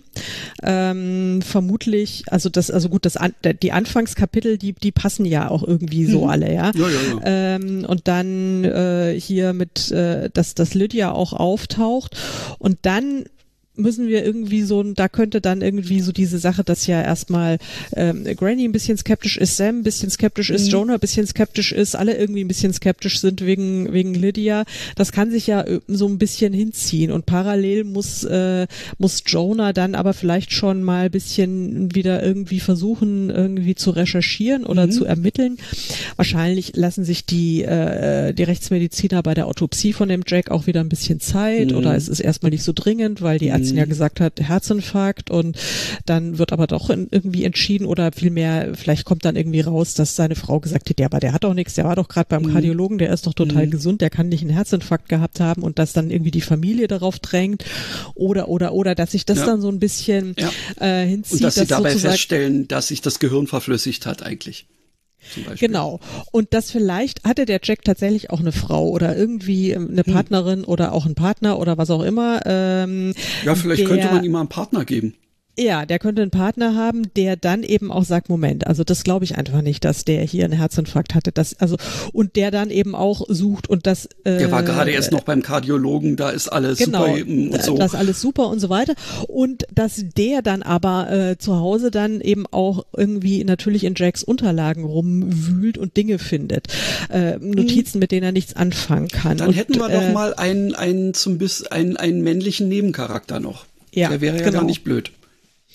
Vermutlich, die Anfangskapitel, die passen ja auch irgendwie so alle, ja. Und dann hier mit, dass Lydia auch auftaucht und dann müssen wir irgendwie da könnte dann irgendwie so diese Sache, dass ja erstmal Granny ein bisschen skeptisch ist, Sam ein bisschen skeptisch ist, Jonah ein bisschen skeptisch ist, alle irgendwie ein bisschen skeptisch sind wegen Lydia. Das kann sich ja so ein bisschen hinziehen und parallel muss Jonah dann aber vielleicht schon mal ein bisschen wieder irgendwie versuchen, irgendwie zu recherchieren oder zu ermitteln. Wahrscheinlich lassen sich die Rechtsmediziner bei der Autopsie von dem Jack auch wieder ein bisschen Zeit oder es ist erstmal nicht so dringend, weil die Ärztin ja gesagt hat, Herzinfarkt und dann wird aber doch irgendwie entschieden oder vielmehr, vielleicht kommt dann irgendwie raus, dass seine Frau gesagt hat, ja, aber der hat doch nichts, der war doch gerade beim Kardiologen, der ist doch total gesund, der kann nicht einen Herzinfarkt gehabt haben und dass dann irgendwie die Familie darauf drängt oder, dass sich das dann so ein bisschen hinzieht. Und dass sie dabei feststellen, dass sich das Gehirn verflüssigt hat eigentlich. Genau. Und das vielleicht hatte der Jack tatsächlich auch eine Frau oder irgendwie eine Partnerin oder auch einen Partner oder was auch immer. Vielleicht könnte man ihm mal einen Partner geben. Ja, der könnte einen Partner haben, der dann eben auch sagt, Moment, also das glaube ich einfach nicht, dass der hier einen Herzinfarkt hatte, und der dann eben auch sucht und das der war gerade erst noch beim Kardiologen, da ist alles super und so. Das ist alles super und so weiter und dass der dann aber zu Hause dann auch irgendwie natürlich in Jacks Unterlagen rumwühlt und Dinge findet, Notizen, mit denen er nichts anfangen kann. Dann hätten wir doch mal einen männlichen Nebencharakter noch. Ja, der wäre ja gar nicht blöd.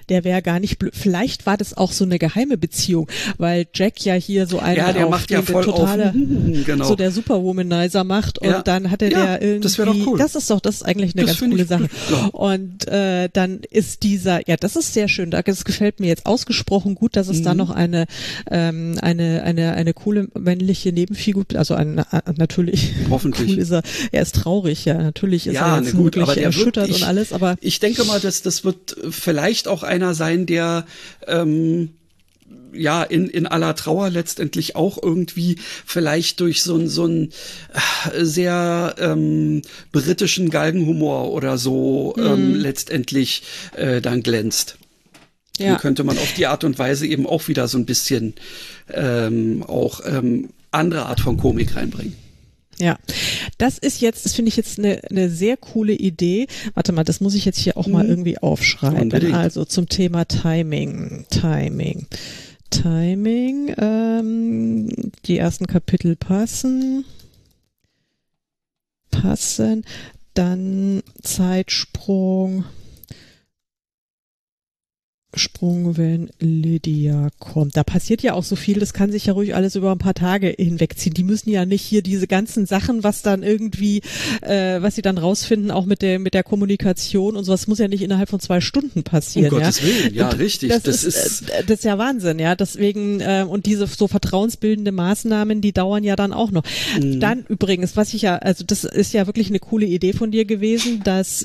der wäre gar nicht blöd. Vielleicht war das auch so eine geheime Beziehung, weil Jack ja hier so einen der macht ja voll totale, genau. so der Superwomanizer macht und dann hatte der irgendwie, das wäre doch cool. Das ist eigentlich eine ganz coole Sache. Ja. Und dann ist das ist sehr schön, das gefällt mir jetzt ausgesprochen gut, dass es da noch eine coole männliche Nebenfigur, also natürlich hoffentlich. Cool ist er ist traurig, ja, natürlich ist er jetzt gut, aber der erschüttert und alles, aber ich denke mal, das wird vielleicht auch einer sein, der in aller Trauer letztendlich auch irgendwie vielleicht durch so einen sehr britischen Galgenhumor oder so letztendlich dann glänzt. Ja. Dann könnte man auf die Art und Weise eben auch wieder so ein bisschen andere Art von Komik reinbringen. Ja, das finde ich jetzt eine sehr coole Idee. Warte mal, das muss ich jetzt hier auch mal irgendwie aufschreiben. Unbedingt. Also zum Thema Timing. Die ersten Kapitel passen. Dann Zeitsprung. Wenn Lydia kommt. Da passiert ja auch so viel, das kann sich ja ruhig alles über ein paar Tage hinwegziehen. Die müssen ja nicht hier diese ganzen Sachen, was dann irgendwie, was sie dann rausfinden, auch mit der Kommunikation und sowas, muss ja nicht innerhalb von 2 Stunden passieren. Um Gottes Willen, ja, richtig. Das ist ja Wahnsinn, ja. Deswegen, und diese so vertrauensbildende Maßnahmen, die dauern ja dann auch noch. Dann übrigens, das ist ja wirklich eine coole Idee von dir gewesen, dass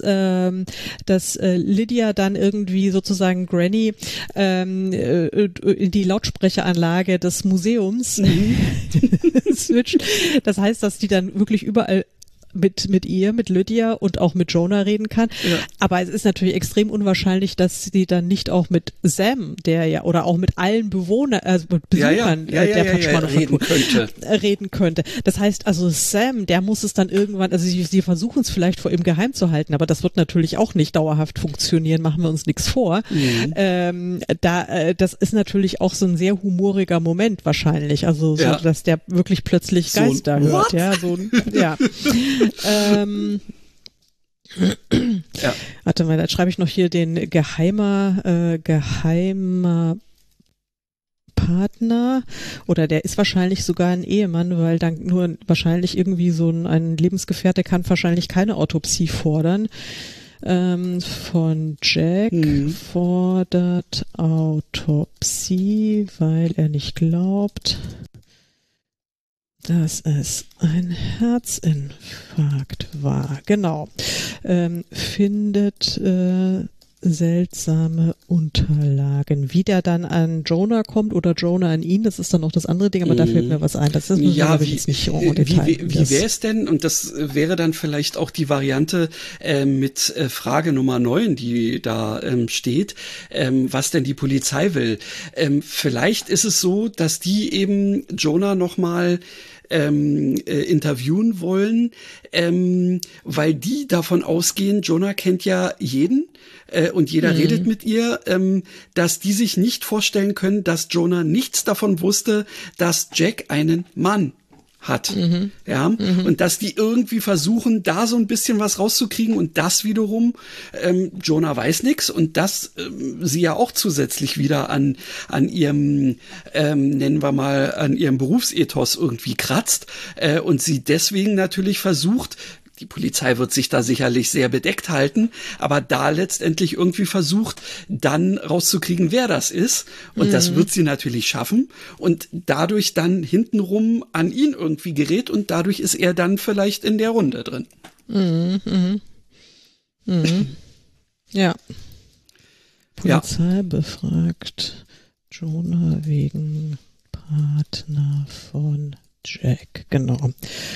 Lydia dann irgendwie sozusagen Granny in die Lautsprecheranlage des Museums switcht. Das heißt, dass die dann wirklich überall mit Lydia und auch mit Jonah reden kann. Ja. Aber es ist natürlich extrem unwahrscheinlich, dass sie dann nicht auch mit Sam, oder auch mit allen Bewohnern, also mit Besuchern der Patchmanufaktur reden könnte. Das heißt also Sam, der muss es dann irgendwann, also sie versuchen es vielleicht vor ihm geheim zu halten, aber das wird natürlich auch nicht dauerhaft funktionieren, machen wir uns nichts vor. Das ist natürlich auch so ein sehr humoriger Moment wahrscheinlich, also so, dass der wirklich plötzlich Geister hört. Ja, Warte mal, dann schreibe ich noch hier den geheimer Partner, oder der ist wahrscheinlich sogar ein Ehemann, weil dann nur wahrscheinlich irgendwie so ein Lebensgefährte kann wahrscheinlich keine Autopsie fordern. Von Jack fordert Autopsie, weil er nicht glaubt, dass es ein Herzinfarkt war. Genau. Findet seltsame Unterlagen. Wie der dann an Jonah kommt oder Jonah an ihn, das ist dann noch das andere Ding, aber da fällt mir was ein. Das ist wie wäre es denn, und das wäre dann vielleicht auch die Variante mit Frage Nummer 9, die da steht, was denn die Polizei will. Vielleicht ist es so, dass die eben Jonah nochmal interviewen wollen, weil die davon ausgehen, Jonah kennt ja jeden und jeder redet mit ihr, dass die sich nicht vorstellen können, dass Jonah nichts davon wusste, dass Jack einen Mann hat. Und dass die irgendwie versuchen, da so ein bisschen was rauszukriegen, und das wiederum, Jonah weiß nix, und das sie ja auch zusätzlich wieder an ihrem, nennen wir mal, an ihrem Berufsethos irgendwie kratzt, und sie deswegen natürlich versucht, die Polizei wird sich da sicherlich sehr bedeckt halten, aber da letztendlich irgendwie versucht, dann rauszukriegen, wer das ist. Und das wird sie natürlich schaffen. Und dadurch dann hintenrum an ihn irgendwie gerät, und dadurch ist er dann vielleicht in der Runde drin. Ja. Polizei befragt Jonah wegen Partner von Jack, genau.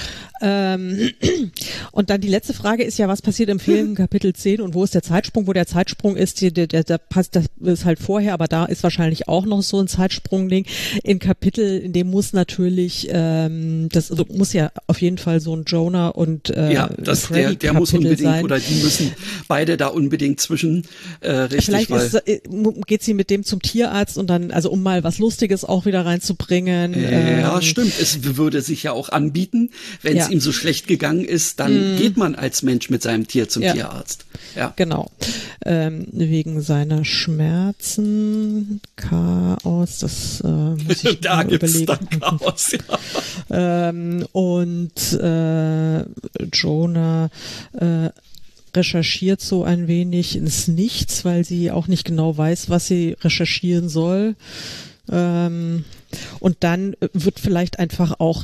Und dann die letzte Frage ist ja, was passiert im Film Kapitel 10 und wo ist der Zeitsprung? Wo der Zeitsprung ist, der passt, das ist halt vorher, aber da ist wahrscheinlich auch noch so ein Zeitsprung-Ding. In Kapitel, in dem muss natürlich, muss ja auf jeden Fall so ein Jonah und der muss unbedingt sein. Oder die müssen beide da unbedingt zwischen, richtig. Vielleicht geht sie mit dem zum Tierarzt und dann, also um mal was Lustiges auch wieder reinzubringen. Ja, stimmt. Es würde sich ja auch anbieten, wenn es ihm so schlecht gegangen ist, dann geht man als Mensch mit seinem Tier zum Ja. Tierarzt. Ja. Genau. Wegen seiner Schmerzen, Chaos, das muss ich Da mal gibt's überlegen. dann Chaos, ja. Und Jonah recherchiert so ein wenig ins Nichts, weil sie auch nicht genau weiß, was sie recherchieren soll. Und dann wird vielleicht einfach auch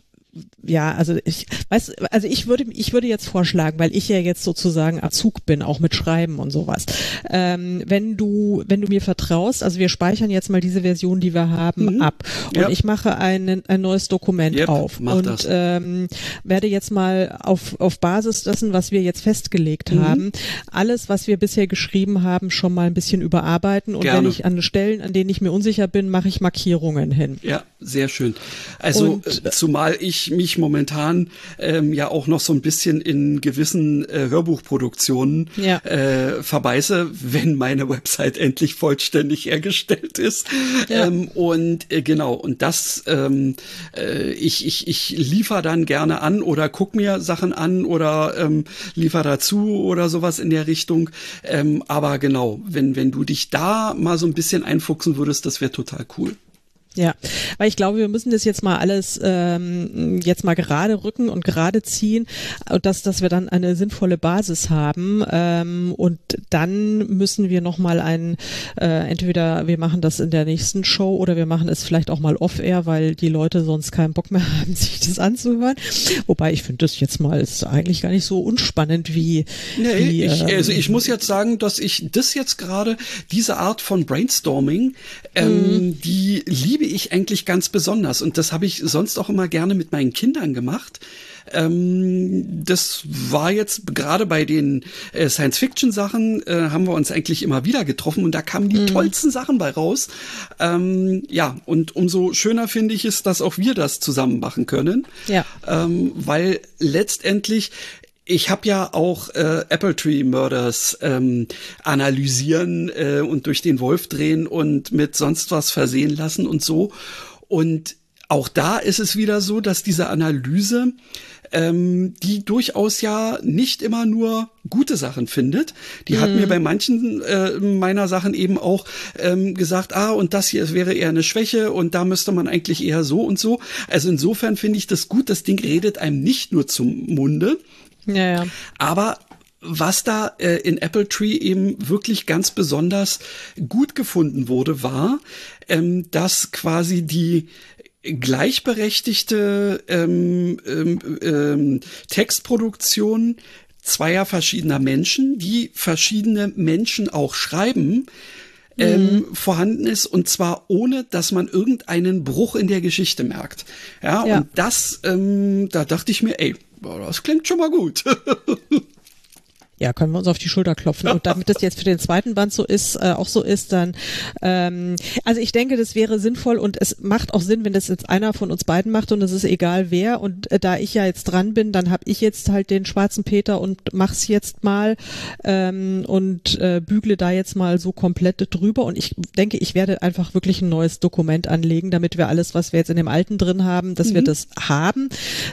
ich würde jetzt vorschlagen, weil ich ja jetzt sozusagen am Zug bin, auch mit Schreiben und sowas. Wenn du mir vertraust, also wir speichern jetzt mal diese Version, die wir haben, ab. Und ich mache ein neues Dokument auf. Und werde jetzt mal auf Basis dessen, was wir jetzt festgelegt haben, alles, was wir bisher geschrieben haben, schon mal ein bisschen überarbeiten. Und wenn ich an Stellen, an denen ich mir unsicher bin, mache ich Markierungen hin. Ja, sehr schön. Also zumal ich mich momentan ja auch noch so ein bisschen in gewissen Hörbuchproduktionen verbeiße, wenn meine Website endlich vollständig hergestellt ist. Ja. Und das ich liefere dann gerne an oder guck mir Sachen an oder liefere dazu oder sowas in der Richtung. Aber genau, wenn du dich da mal so ein bisschen einfuchsen würdest, das wäre total cool. Ja, weil ich glaube, wir müssen das jetzt mal alles jetzt mal gerade rücken und gerade ziehen, dass wir dann eine sinnvolle Basis haben und dann müssen wir nochmal entweder wir machen das in der nächsten Show oder wir machen es vielleicht auch mal off-air, weil die Leute sonst keinen Bock mehr haben, sich das anzuhören. Wobei ich finde das jetzt mal ist eigentlich gar nicht so unspannend wie ich muss jetzt sagen, dass ich das jetzt gerade, diese Art von Brainstorming, die liebe ich eigentlich ganz besonders und das habe ich sonst auch immer gerne mit meinen Kindern gemacht. Das war jetzt gerade bei den Science-Fiction-Sachen haben wir uns eigentlich immer wieder getroffen und da kamen die tollsten Sachen bei raus. Und umso schöner finde ich es, dass auch wir das zusammen machen können. Ja. Weil letztendlich ich habe ja auch Apple Tree Murders analysieren und durch den Wolf drehen und mit sonst was versehen lassen und so. Und auch da ist es wieder so, dass diese Analyse, die durchaus ja nicht immer nur gute Sachen findet, die hat mir bei manchen meiner Sachen eben auch gesagt, und das hier wäre eher eine Schwäche und da müsste man eigentlich eher so und so. Also insofern finde ich das gut, das Ding redet einem nicht nur zum Munde. Ja. Aber was da in Apple Tree eben wirklich ganz besonders gut gefunden wurde, war, dass quasi die gleichberechtigte Textproduktion zweier verschiedener Menschen, die verschiedene Menschen auch schreiben, vorhanden ist und zwar ohne, dass man irgendeinen Bruch in der Geschichte merkt. Ja. Und das, da dachte ich mir, das klingt schon mal gut. Ja, können wir uns auf die Schulter klopfen. Und damit das jetzt für den zweiten Band so ist, auch so ist, dann, also ich denke, das wäre sinnvoll und es macht auch Sinn, wenn das jetzt einer von uns beiden macht und es ist egal wer. Und da ich ja jetzt dran bin, dann habe ich jetzt halt den schwarzen Peter und mach's jetzt mal und bügle da jetzt mal so komplett drüber. Und ich denke, ich werde einfach wirklich ein neues Dokument anlegen, damit wir alles, was wir jetzt in dem alten drin haben, dass wir das haben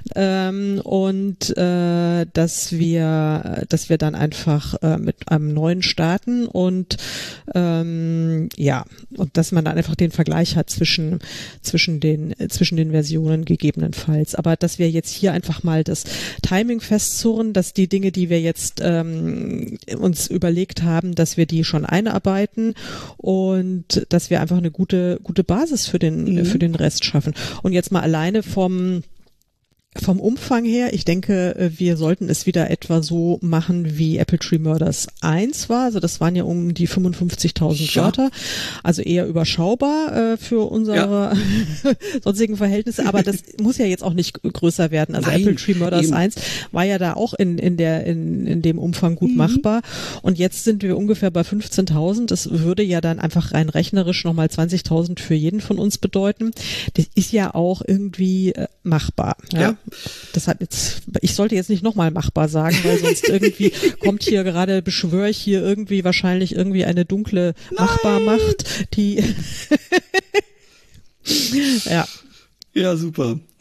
dass wir dann einfach mit einem neuen starten und und dass man dann einfach den Vergleich hat zwischen den Versionen gegebenenfalls. Aber dass wir jetzt hier einfach mal das Timing festzurren, dass die Dinge, die wir jetzt uns überlegt haben, dass wir die schon einarbeiten und dass wir einfach eine gute Basis für den Rest schaffen. Und jetzt mal alleine vom Umfang her, ich denke, wir sollten es wieder etwa so machen, wie Apple Tree Murders 1 war. Also das waren ja um die 55.000 Wörter. Also eher überschaubar für unsere sonstigen Verhältnisse. Aber das muss ja jetzt auch nicht größer werden. Also Apple Tree Murders 1 war ja da auch in dem Umfang gut machbar. Und jetzt sind wir ungefähr bei 15.000. Das würde ja dann einfach rein rechnerisch nochmal 20.000 für jeden von uns bedeuten. Das ist ja auch irgendwie machbar. Ja. Ich sollte jetzt nicht nochmal machbar sagen, weil sonst irgendwie kommt hier gerade, beschwöre ich hier irgendwie wahrscheinlich irgendwie eine dunkle Machbarmacht, die Ja, super.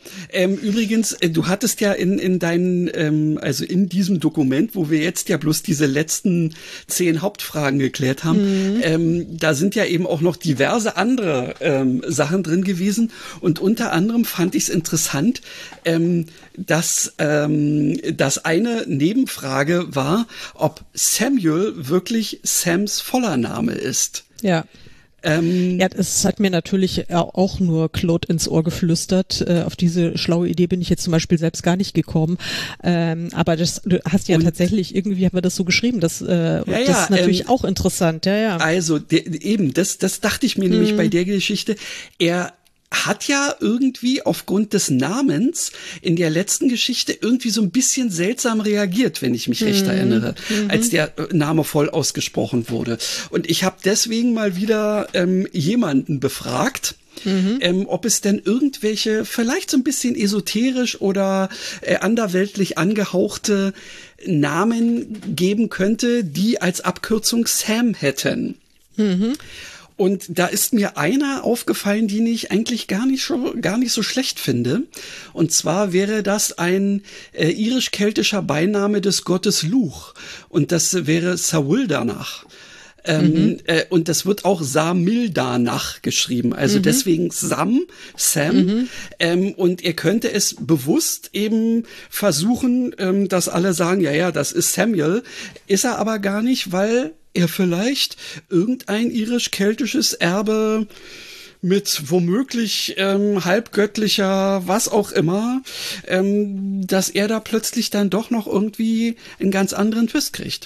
Übrigens, du hattest ja in deinen, also in diesem Dokument, wo wir jetzt ja bloß diese letzten 10 Hauptfragen geklärt haben, da sind ja eben auch noch diverse andere Sachen drin gewesen. Und unter anderem fand ich es interessant, dass eine Nebenfrage war, ob Samuel wirklich Sams voller Name ist. Ja. Ja, das hat mir natürlich auch nur Claude ins Ohr geflüstert. Auf diese schlaue Idee bin ich jetzt zum Beispiel selbst gar nicht gekommen. Aber du hast ja tatsächlich, irgendwie haben wir das so geschrieben, das ist natürlich auch interessant. Ja. Also das dachte ich mir nämlich bei der Geschichte. Er hat ja irgendwie aufgrund des Namens in der letzten Geschichte irgendwie so ein bisschen seltsam reagiert, wenn ich mich recht erinnere, als der Name voll ausgesprochen wurde. Und ich habe deswegen mal wieder jemanden befragt, ob es denn irgendwelche vielleicht so ein bisschen esoterisch oder anderweltlich angehauchte Namen geben könnte, die als Abkürzung Sam hätten. Und da ist mir einer aufgefallen, den ich eigentlich gar nicht so schlecht finde. Und zwar wäre das ein irisch-keltischer Beiname des Gottes Luch. Und das wäre Sawuldanach. Und das wird auch Samildanach geschrieben. Also deswegen Sam. Und er könnte es bewusst eben versuchen, dass alle sagen, ja, das ist Samuel. Ist er aber gar nicht, weil er vielleicht irgendein irisch-keltisches Erbe mit womöglich halbgöttlicher, was auch immer, dass er da plötzlich dann doch noch irgendwie einen ganz anderen Twist kriegt.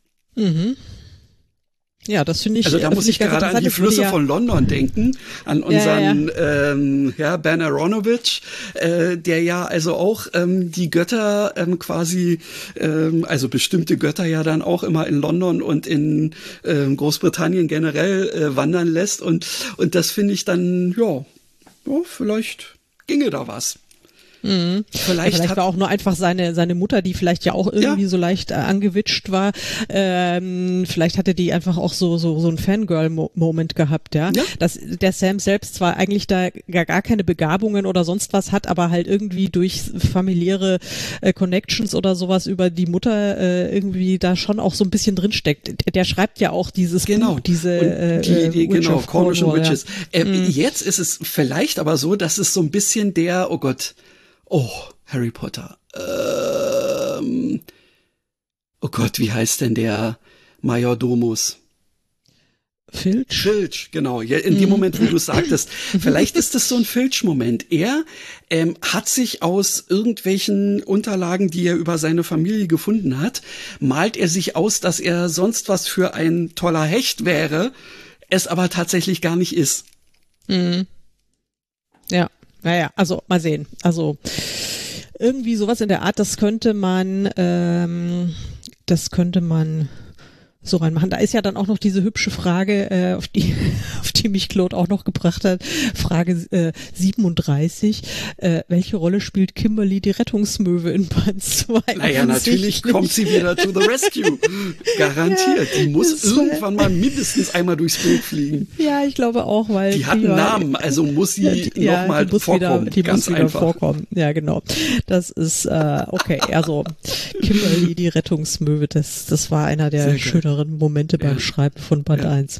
Ja, das finde ich. Also da muss ich gerade an die Flüsse von London denken, an unseren Ben Aronovich, der ja also auch die Götter quasi, also bestimmte Götter ja dann auch immer in London und in Großbritannien generell wandern lässt und das finde ich dann, ja, vielleicht ginge da was. Vielleicht war auch nur einfach seine Mutter, die vielleicht ja auch irgendwie so leicht angewitscht war. Vielleicht hatte die einfach auch so ein Fangirl-Moment gehabt, ja. Dass der Sam selbst zwar eigentlich da gar keine Begabungen oder sonst was hat, aber halt irgendwie durch familiäre Connections oder sowas über die Mutter irgendwie da schon auch so ein bisschen drinsteckt. Der schreibt ja auch dieses Buch, diese genau, Cornish Witches. Jetzt ist es vielleicht aber so, dass es so ein bisschen Harry Potter. Oh Gott, wie heißt denn der Majordomus? Filch, genau. In dem Moment, wo du sagtest, vielleicht ist das so ein Filch-Moment. Er hat sich aus irgendwelchen Unterlagen, die er über seine Familie gefunden hat, malt er sich aus, dass er sonst was für ein toller Hecht wäre, es aber tatsächlich gar nicht ist. Ja. Naja, also mal sehen. Also irgendwie sowas in der Art, das könnte man so reinmachen. Da ist ja dann auch noch diese hübsche Frage, auf die mich Claude auch noch gebracht hat. Frage 37. Welche Rolle spielt Kimberly die Rettungsmöwe in Band 2? Naja, natürlich kommt sie wieder to the rescue. Garantiert. Die muss irgendwann mal mindestens einmal durchs Bild fliegen. Ja, ich glaube auch, weil die hat einen Namen, also muss sie nochmal vorkommen. Die muss wieder vorkommen. Ja, genau. Das ist okay. Also Kimberly die Rettungsmöwe, das war einer der schöneren Momente beim Schreiben von Band 1.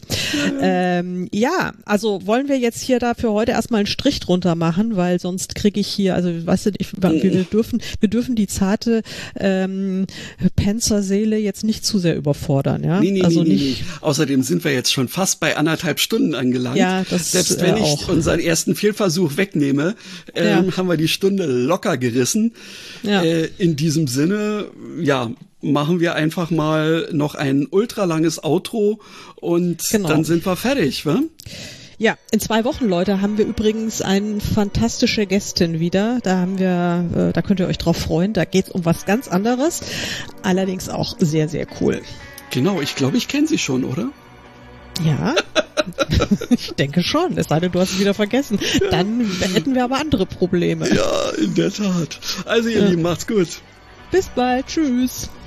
Also wollen wir jetzt hier da für heute erstmal einen Strich drunter machen, weil sonst kriege ich hier, also weißt du, wir dürfen die zarte Panzerseele jetzt nicht zu sehr überfordern, ja? Nee. Außerdem sind wir jetzt schon fast bei 1,5 Stunden angelangt. Ja, selbst wenn ich unseren ersten Fehlversuch wegnehme, haben wir die Stunde locker gerissen. Ja. In diesem Sinne, machen wir einfach mal noch ein ultralanges Outro und dann sind wir fertig, wa? Ja, in 2 Wochen, Leute, haben wir übrigens eine fantastische Gästin wieder. Da könnt ihr euch drauf freuen. Da geht's um was ganz anderes. Allerdings auch sehr, sehr cool. Genau, ich glaube, ich kenne sie schon, oder? Ja, ich denke schon. Es sei denn, du hast es wieder vergessen. Dann hätten wir aber andere Probleme. Ja, in der Tat. Also ihr Lieben, macht's gut. Bis bald. Tschüss.